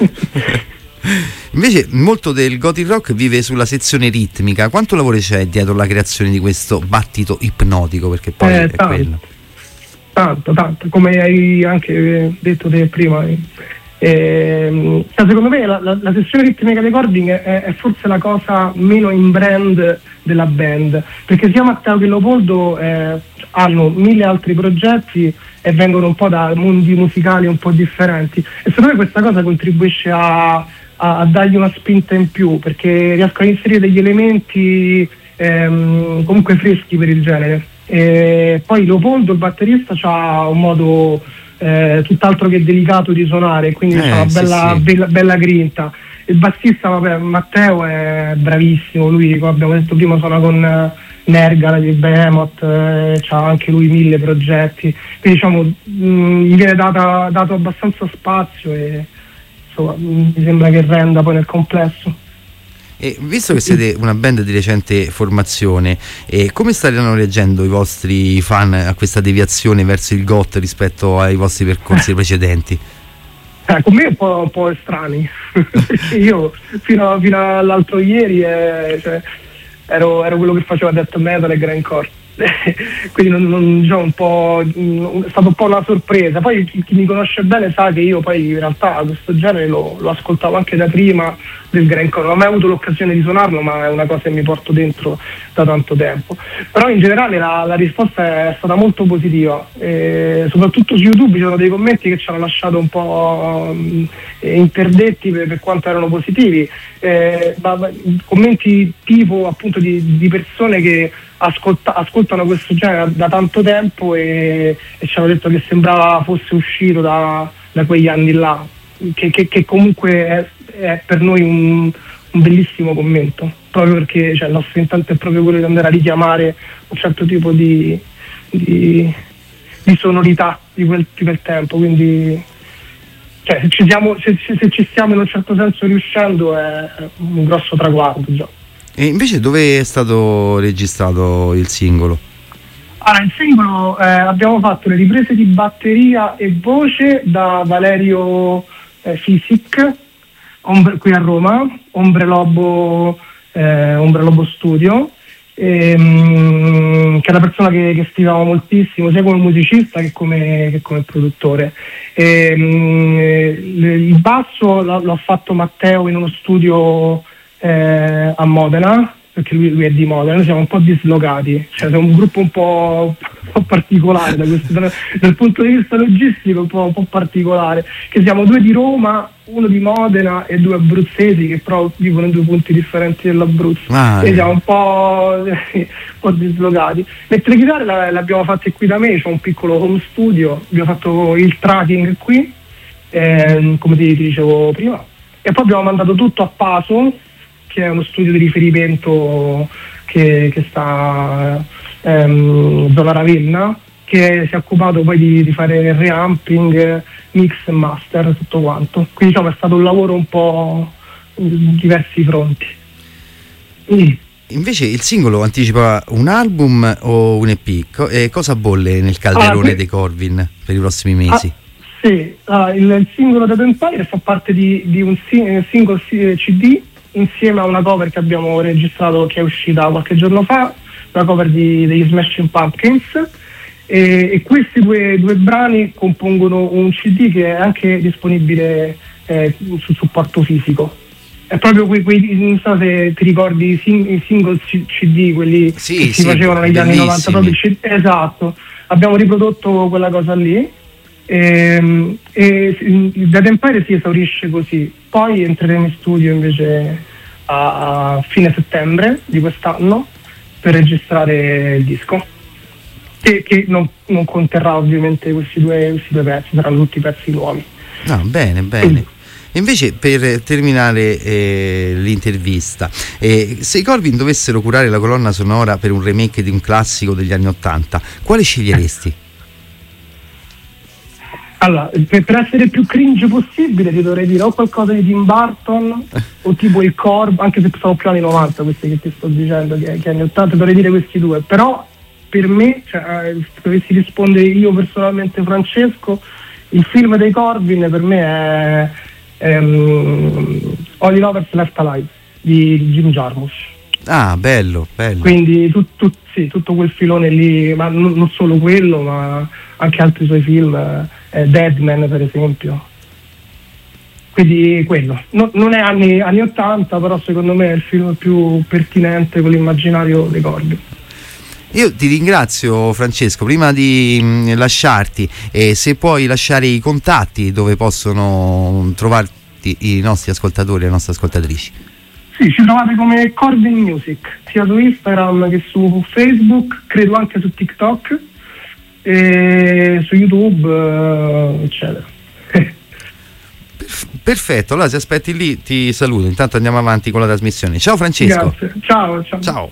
Invece molto del gothic rock vive sulla sezione ritmica. Quanto lavoro c'è dietro la creazione di questo battito ipnotico? Perché poi eh, è tanto, quello. Tanto, tanto, come hai anche detto te prima. Eh, cioè, secondo me la, la, la sezione ritmica dei Corvin è, è forse la cosa meno in brand della band, perché sia Matteo che Leopoldo eh, hanno mille altri progetti e vengono un po' da mondi musicali un po' differenti, e secondo me questa cosa contribuisce a a dargli una spinta in più, perché riesco a inserire degli elementi ehm, comunque freschi per il genere. E poi Leopoldo, il batterista, ha un modo eh, tutt'altro che delicato di suonare, quindi eh, c'ha una sì, bella, sì. bella, bella grinta. Il bassista, vabbè, Matteo è bravissimo, lui, come abbiamo detto prima, suona con Nergal di Behemoth, eh, c'ha anche lui mille progetti, quindi diciamo mh, gli viene data, dato abbastanza spazio e mi sembra che renda poi nel complesso. E visto che siete una band di recente formazione, eh, come staranno reagendo i vostri fan a questa deviazione verso il goth rispetto ai vostri percorsi precedenti? Eh, con me è un po', un po' estranei perché io fino, a, fino all'altro ieri eh, cioè, ero, ero quello che faceva death metal e grindcore. Quindi non, non, diciamo, un po', mh, è stato un po' una sorpresa. Poi chi, chi mi conosce bene sa che io poi in realtà questo genere lo, lo ascoltavo anche da prima del grindcore, non ho mai avuto l'occasione di suonarlo, ma è una cosa che mi porto dentro da tanto tempo. Però in generale la, la risposta è stata molto positiva, e soprattutto su YouTube ci sono dei commenti che ci hanno lasciato un po' mh, interdetti per, per quanto erano positivi, eh, ma, ma, commenti tipo appunto di, di persone che Ascolta, ascoltano questo genere da tanto tempo e, e ci hanno detto che sembrava fosse uscito da, da quegli anni là, che, che, che comunque è, è per noi un, un bellissimo commento, proprio perché cioè, il nostro intento è proprio quello di andare a richiamare un certo tipo di, di, di sonorità di quel, di quel tempo, quindi cioè, se, ci siamo, se, se ci stiamo in un certo senso riuscendo è un grosso traguardo già. E invece dove è stato registrato il singolo? Allora, il singolo eh, abbiamo fatto le riprese di batteria e voce da Valerio eh, Fisic, Ombre, qui a Roma, Ombre Lobo, eh, Ombre Lobo Studio, ehm, che è una persona che, che stimavo moltissimo sia come musicista che come, che come produttore. Ehm, il basso l'ha, l'ha fatto Matteo in uno studio Eh, a Modena, perché lui, lui è di Modena, noi siamo un po' dislocati, cioè siamo un gruppo un po', un po' particolare da questo, dal, dal punto di vista logistico un po', un po' particolare, che siamo due di Roma, uno di Modena e due abruzzesi che però vivono in due punti differenti dell'Abruzzo, Ah, e eh. siamo un po', un po' dislocati. Mentre le chitarre la- le abbiamo fatte qui da me, c'è un piccolo home studio, abbiamo fatto il tracking qui, ehm, come ti, ti dicevo prima, e poi abbiamo mandato tutto a Paso, che è uno studio di riferimento che, che sta ehm, zona Ravenna, che si è occupato poi di, di fare reamping, mix e master, tutto quanto. Quindi diciamo è stato un lavoro un po' in diversi fronti. Mm. Invece il singolo anticipa un album o un E P? Co- e cosa bolle nel calderone Ah, dei Corvin per i prossimi mesi? Sì, ah, il, il singolo Dead Empire fa parte di, di un si- single C- C D insieme a una cover che abbiamo registrato, che è uscita qualche giorno fa, una cover di, degli Smashing Pumpkins, e, e questi due, due brani compongono un C D che è anche disponibile eh, su supporto fisico. È proprio quei, quei non so se ti ricordi i, sing- i single C- CD, quelli Sì, che si sì, facevano negli anni novanta, proprio bellissimi. il C D. Esatto, abbiamo riprodotto quella cosa lì. E, e il Dead Empire si esaurisce così, poi entreremo in studio invece a, a fine settembre di quest'anno per registrare il disco, che, che non, non conterrà ovviamente questi due, questi due pezzi, saranno tutti pezzi nuovi. No, bene, bene. E invece per terminare eh, l'intervista, eh, se i Corvin dovessero curare la colonna sonora per un remake di un classico degli anni Ottanta, quale sceglieresti? Allora, per, per essere il più cringe possibile ti dovrei dire o qualcosa di Tim Burton o tipo il Corvo, anche se sono più anni novanta questi che ti sto dicendo, che, che anni ottanta, dovrei dire questi due. Però per me, cioè, eh, se dovessi rispondere io personalmente, Francesco, il film dei Corvin per me è ehm, Only Lovers Left Alive di Jim Jarmusch. Ah, bello, bello. Quindi tu, tu, sì, tutto quel filone lì, ma non, non solo quello, ma anche altri suoi film, eh, Deadman per esempio. Quindi quello. No, non è anni, anni ottanta, però secondo me è il film più pertinente con l'immaginario dei Corvi. Io ti ringrazio Francesco, prima di mh, lasciarti, eh, se puoi lasciare i contatti dove possono trovarti i nostri ascoltatori e le nostre ascoltatrici. Sì, ci trovate come Corvin Music, sia su Instagram che su Facebook, credo anche su TikTok, e su YouTube, eh, eccetera. Perfetto, allora se aspetti lì ti saluto, intanto andiamo avanti con la trasmissione. Ciao Francesco. Grazie, ciao, ciao. Ciao.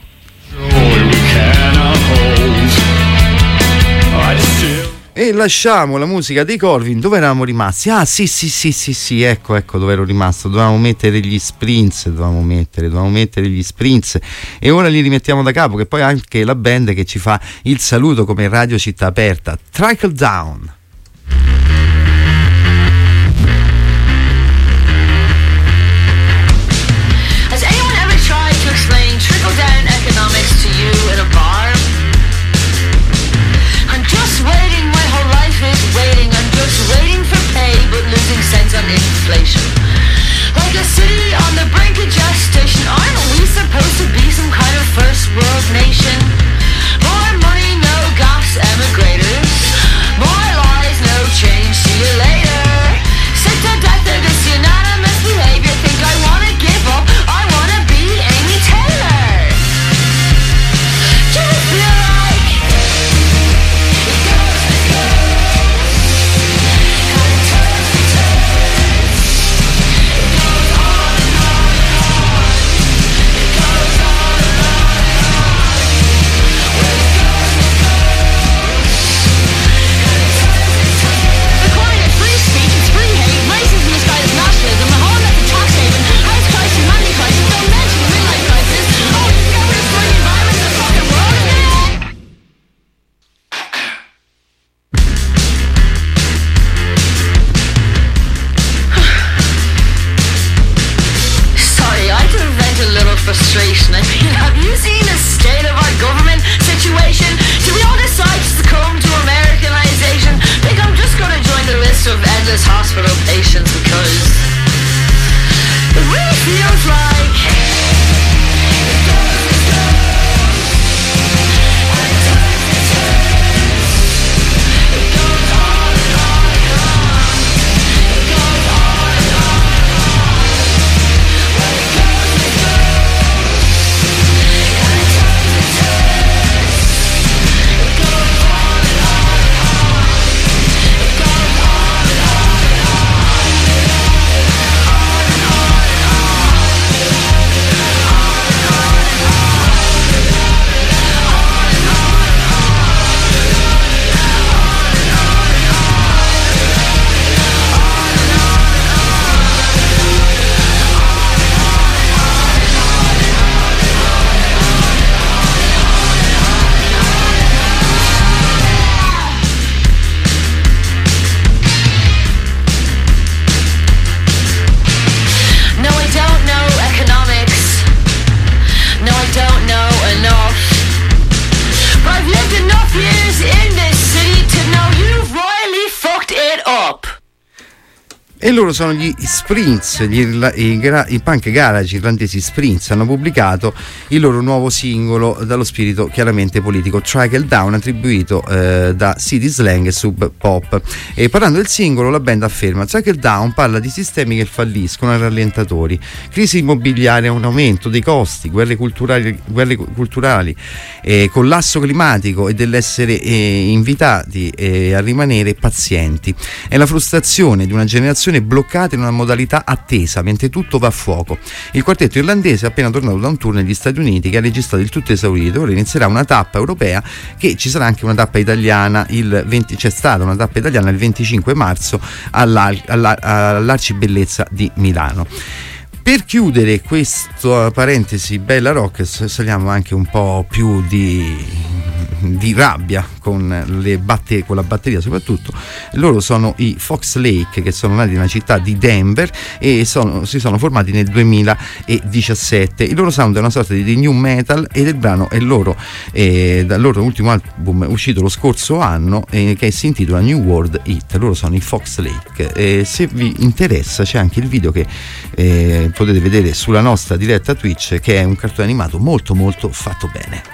E lasciamo la musica dei Corvin. Dove eravamo rimasti? Ah sì sì sì sì sì, ecco ecco dove ero rimasto. Dovevamo mettere gli Sprints, dovevamo mettere, dovevamo mettere gli Sprints e ora li rimettiamo da capo, che poi anche la band che ci fa il saluto come Radio Città Aperta. Trickle Down. Has anyone ever tried to explain trickle-down economics to you in a bar? I'm just waiting, my whole life is waiting. I'm just waiting for pay, but losing sense on inflation. Like a city on the brink of gestation, aren't we supposed to be some kind of first world nation? More money, no gas, emigrators. More lies, no change, see you later. Sick to death of this unanimous behavior. Think I wanna give up, I wanna be Amy Taylor. Do you feel like it goes, it goes, and it turns, it turns. It goes on and on and on. It goes on and on and on. Well, it goes, it goes, and it turns, it turns. The coin is free speech, it's free hate. Racism is guided nationalism. The whole left of tax haven. Highest crisis, money crisis. Don't mention the midlife crisis. Oh, you get rid of the environment, the fucking world again. Sorry, I had to vent a little frustration. I mean, have you seen the state of our government situation? Do we all decide to succumb to Americanization? Think I'm just gonna join the list of endless hospital patients because it really feels like it goes, it E loro sono gli Sprints, gli irla- i, gra- i punk garage irlandesi Sprints. Hanno pubblicato il loro nuovo singolo dallo spirito chiaramente politico, Trickle Down, attribuito eh, da City Slang e Sub Pop. E parlando del singolo, la band afferma: Trickle Down parla di sistemi che falliscono a rallentatori, crisi immobiliare, un aumento dei costi, guerre culturali, guerre culturali eh, collasso climatico e dell'essere eh, invitati eh, a rimanere pazienti. È la frustrazione di una generazione bloccata in una modalità attesa mentre tutto va a fuoco. Il quartetto irlandese è appena tornato da un tour negli Stati Uniti che ha registrato il tutto esaurito. Ora inizierà una tappa europea, che ci sarà anche una tappa italiana il venti, c'è stata una tappa italiana il venticinque marzo alla, alla, all'Arcibellezza di Milano. Per chiudere questa parentesi bella rock, saliamo anche un po' più di, di rabbia con, le batte, con la batteria soprattutto. Loro sono i Fox Lake, che sono nati nella città di Denver e sono, si sono formati nel duemiladiciassette. Il loro sound è una sorta di new metal ed il brano è loro, eh, dal loro ultimo album uscito lo scorso anno, eh, che si intitola New World Hit. Loro sono i Fox Lake. Eh, se vi interessa c'è anche il video che eh, potete vedere sulla nostra diretta Twitch, che è un cartone animato molto molto fatto bene.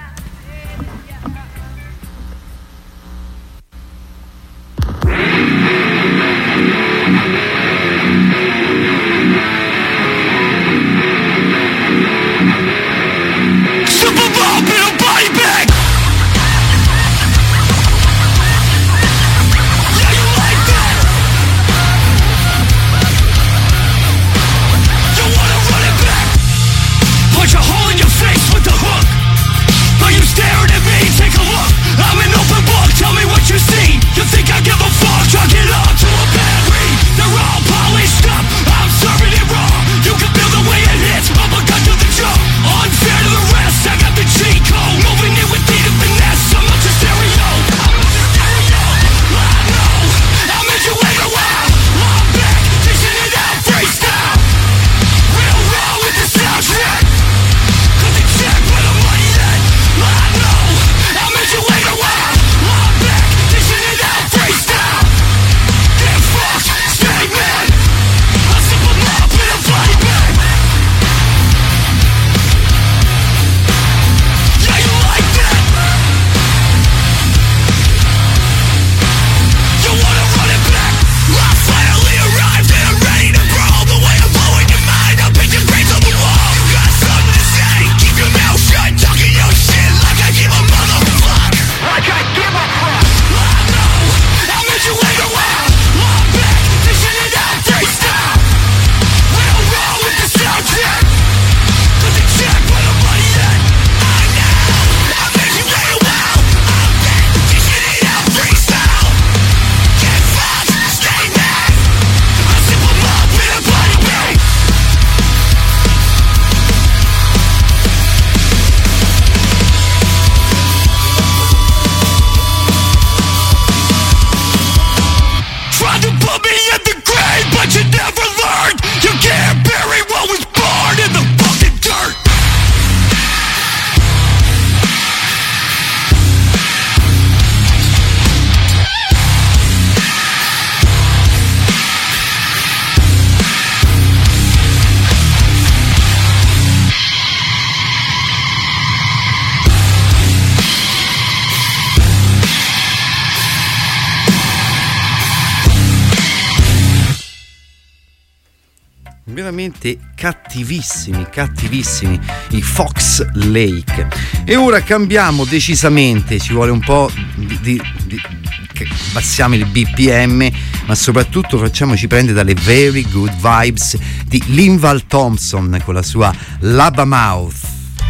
Veramente cattivissimi, cattivissimi i Fox Lake. E ora cambiamo decisamente, ci vuole un po' di, di, di abbassiamo il B P M, ma soprattutto facciamoci prendere dalle very good vibes di Linval Thompson con la sua Labamouth.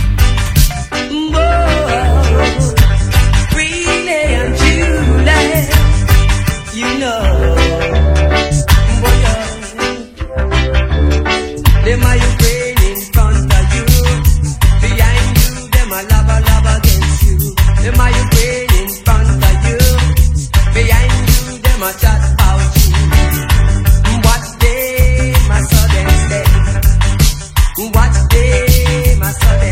Them are Ukraine in front of you. Behind you, them are lava lava against you. Them are Ukraine in front of you. Behind you, them are chat about you. Watch them, I saw them dead. Watch them, I saw them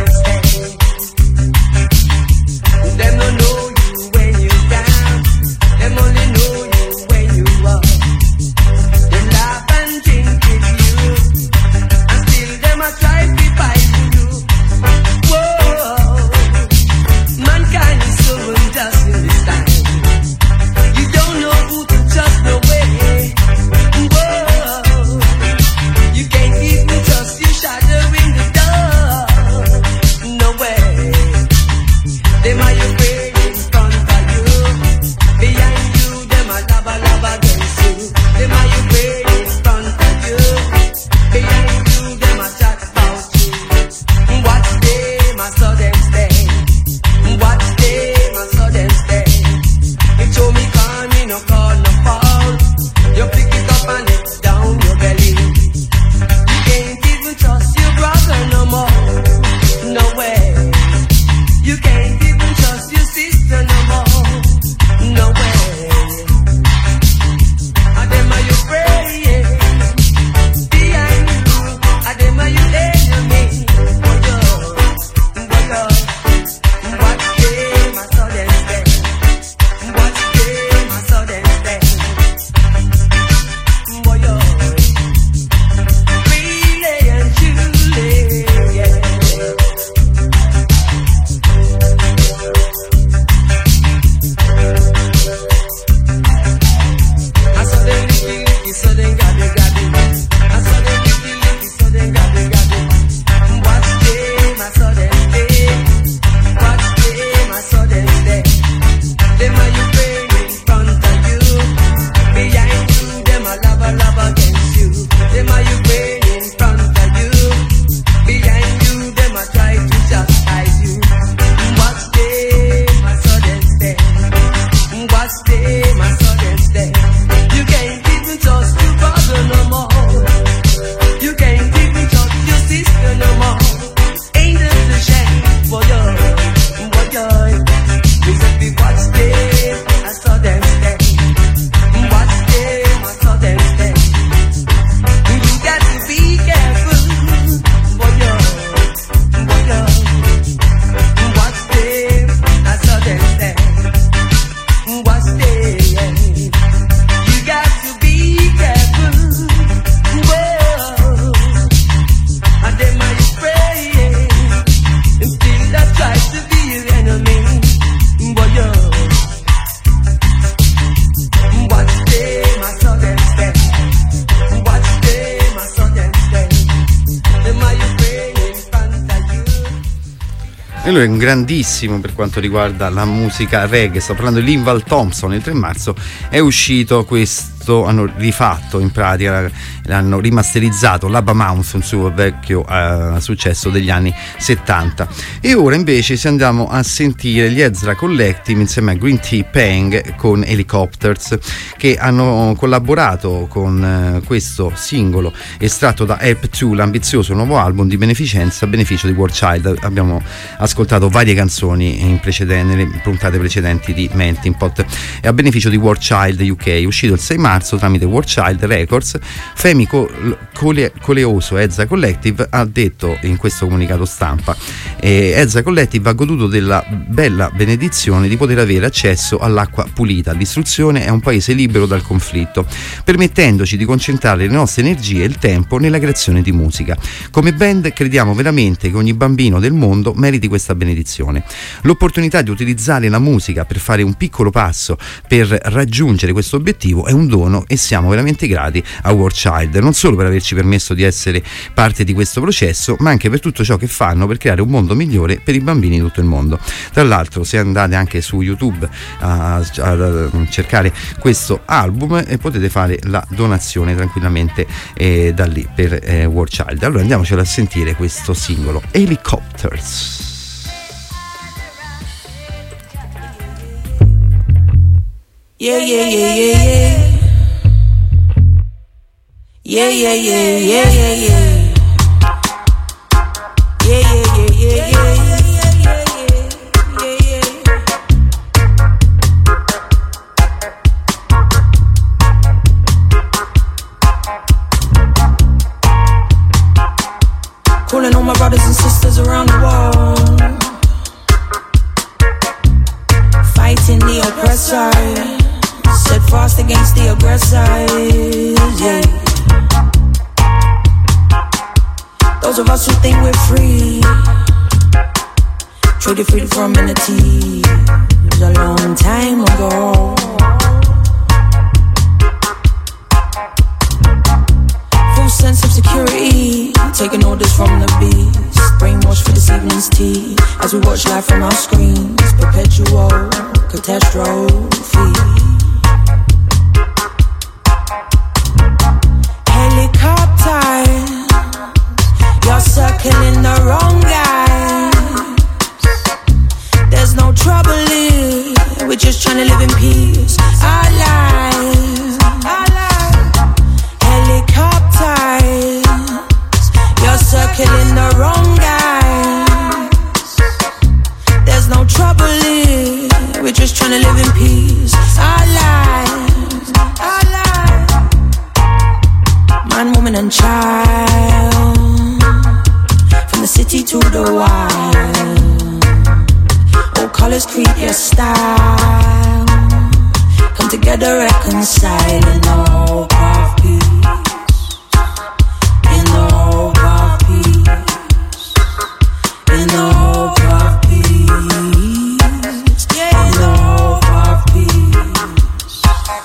E lui è un grandissimo per quanto riguarda la musica reggae. Sto parlando di Linval Thompson. Il tre marzo è uscito questo, hanno rifatto in pratica, l'hanno rimasterizzato l'Abba Mouth, un suo vecchio uh, successo degli anni settanta. E ora invece se andiamo a sentire gli Ezra Collective insieme a Green Tea Pang con Helicopters, che hanno collaborato con uh, questo singolo estratto da Help due, l'ambizioso nuovo album di beneficenza a beneficio di War Child. Abbiamo ascoltato varie canzoni in preceden- nelle puntate precedenti di Melting Pot, e a beneficio di War Child U K, uscito il sei marzo tramite War Child Records. Femi Cole- Coleoso Ezra Collective ha detto in questo comunicato stampa: eh, Ezra Collective ha goduto della bella benedizione di poter avere accesso all'acqua pulita. L'istruzione è un paese libero dal conflitto, permettendoci di concentrare le nostre energie e il tempo nella creazione di musica. Come band crediamo veramente che ogni bambino del mondo meriti questa benedizione. L'opportunità di utilizzare la musica per fare un piccolo passo per raggiungere questo obiettivo è un dono, e siamo veramente grati a War Child, non solo per averci permesso di essere parte di questo processo, ma anche per tutto ciò che fanno per creare un mondo migliore per i bambini di tutto il mondo. Tra l'altro, se andate anche su YouTube a, a cercare questo album, e potete fare la donazione tranquillamente eh, da lì per eh, War Child. Allora andiamocelo a sentire questo singolo, Helicopters. Yeah, yeah, yeah, yeah, yeah. Yeah, yeah, yeah, yeah, yeah, yeah. Yeah, yeah, yeah, yeah, yeah, yeah, yeah, yeah. Calling all my brothers and sisters around the world, fighting the oppressor, set fast against the aggressors, yeah. Those of us who think we're free, traded freedom for amenity, it was a long time ago. Full sense of security, taking orders from the beast, brainwashed for this evening's tea, as we watch life from our screens, perpetual catastrophe. Helicopters, you're circling the wrong guys. There's no trouble here, we're just trying to live in peace. Our lives, our lives. Helicopters, you're circling the wrong guys. There's no trouble here, we're just trying to live in peace. Our lives, our lives. Man, woman and child, from the city to the wild, all colors create your style. Come together, reconcile in the hope of peace. In the hope of peace. In the hope of peace. In the hope of peace.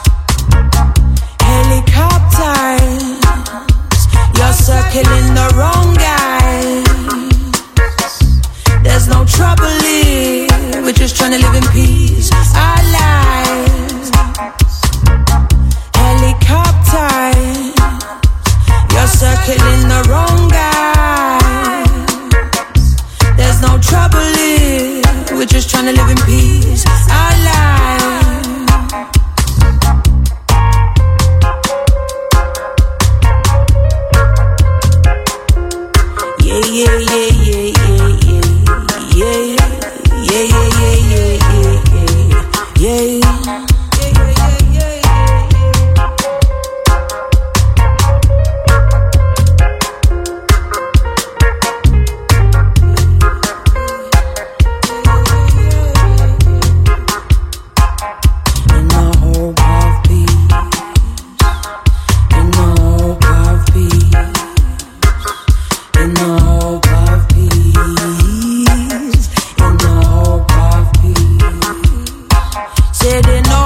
Helicopters, you're circling the wrong guys. There's no trouble here, we're just trying to live in peace. Our lives. Helicopters, you're circling the wrong guys. There's no trouble here, we're just trying to live in peace. Our lives. Yeah, yeah, yeah, yeah, yeah, yeah, yeah, yeah, yeah, yeah, yeah, yeah, yeah. Say they know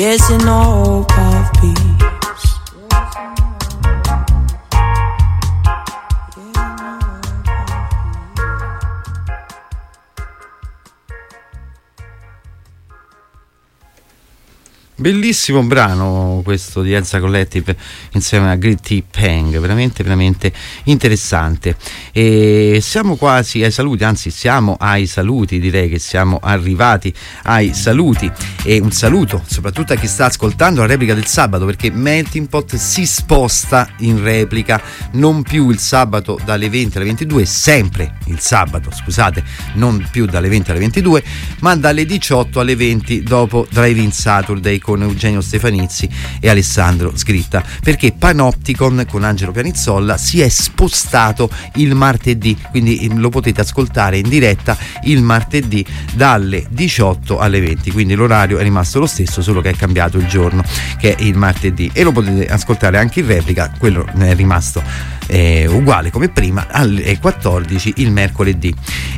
chasing the hope of peace. Bellissimo brano questo di Elsa Collective insieme a Gritty Pang, veramente veramente interessante. E siamo quasi ai saluti, anzi siamo ai saluti, direi che siamo arrivati ai saluti, e un saluto soprattutto a chi sta ascoltando la replica del sabato, perché Melting Pot si sposta in replica, non più il sabato dalle venti alle ventidue, sempre il sabato, scusate, non più dalle venti alle ventidue, ma dalle diciotto alle venti dopo Drive-In Saturday con Eugenio Stefanizzi e Alessandro Scritta, perché Panopticon con Angelo Pianizzolla si è spostato il martedì, quindi lo potete ascoltare in diretta il martedì dalle diciotto alle venti, quindi l'orario è rimasto lo stesso, solo che è cambiato il giorno, che è il martedì, e lo potete ascoltare anche in replica, quello è rimasto eh, uguale come prima, alle quattordici il mercoledì.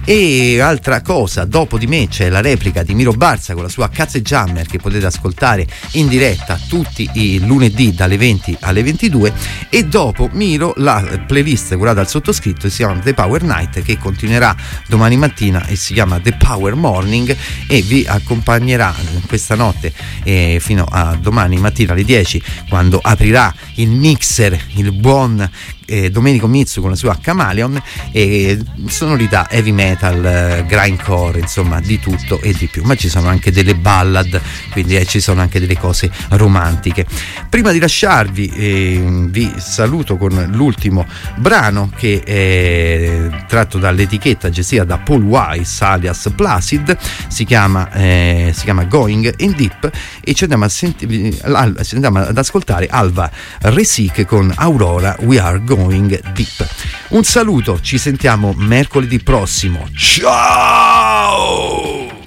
E altra cosa, dopo di me c'è la replica di Miro Barza con la sua Cazze Jammer, che potete ascoltare in diretta tutti i lunedì dalle venti alle ventidue, e dopo Miro la playlist curata dal sottoscritto si chiama The Power Night, che continuerà domani mattina e si chiama The Power Morning, e vi accompagnerà questa notte eh, fino a domani mattina alle dieci, quando aprirà il mixer il buon Eh, Domenico Mizzu con la sua Chameleon, e sonorità heavy metal, eh, grindcore, insomma di tutto e di più, ma ci sono anche delle ballad, quindi eh, ci sono anche delle cose romantiche. Prima di lasciarvi eh, vi saluto con l'ultimo brano, che è tratto dall'etichetta gestita da Paul Weiss alias Placid, si chiama, eh, si chiama Going in Deep, e ci andiamo, a senti- al- ci andiamo ad ascoltare Alva Resik con Aurora We Are Going Going Deep. Un saluto, ci sentiamo mercoledì prossimo. Ciao!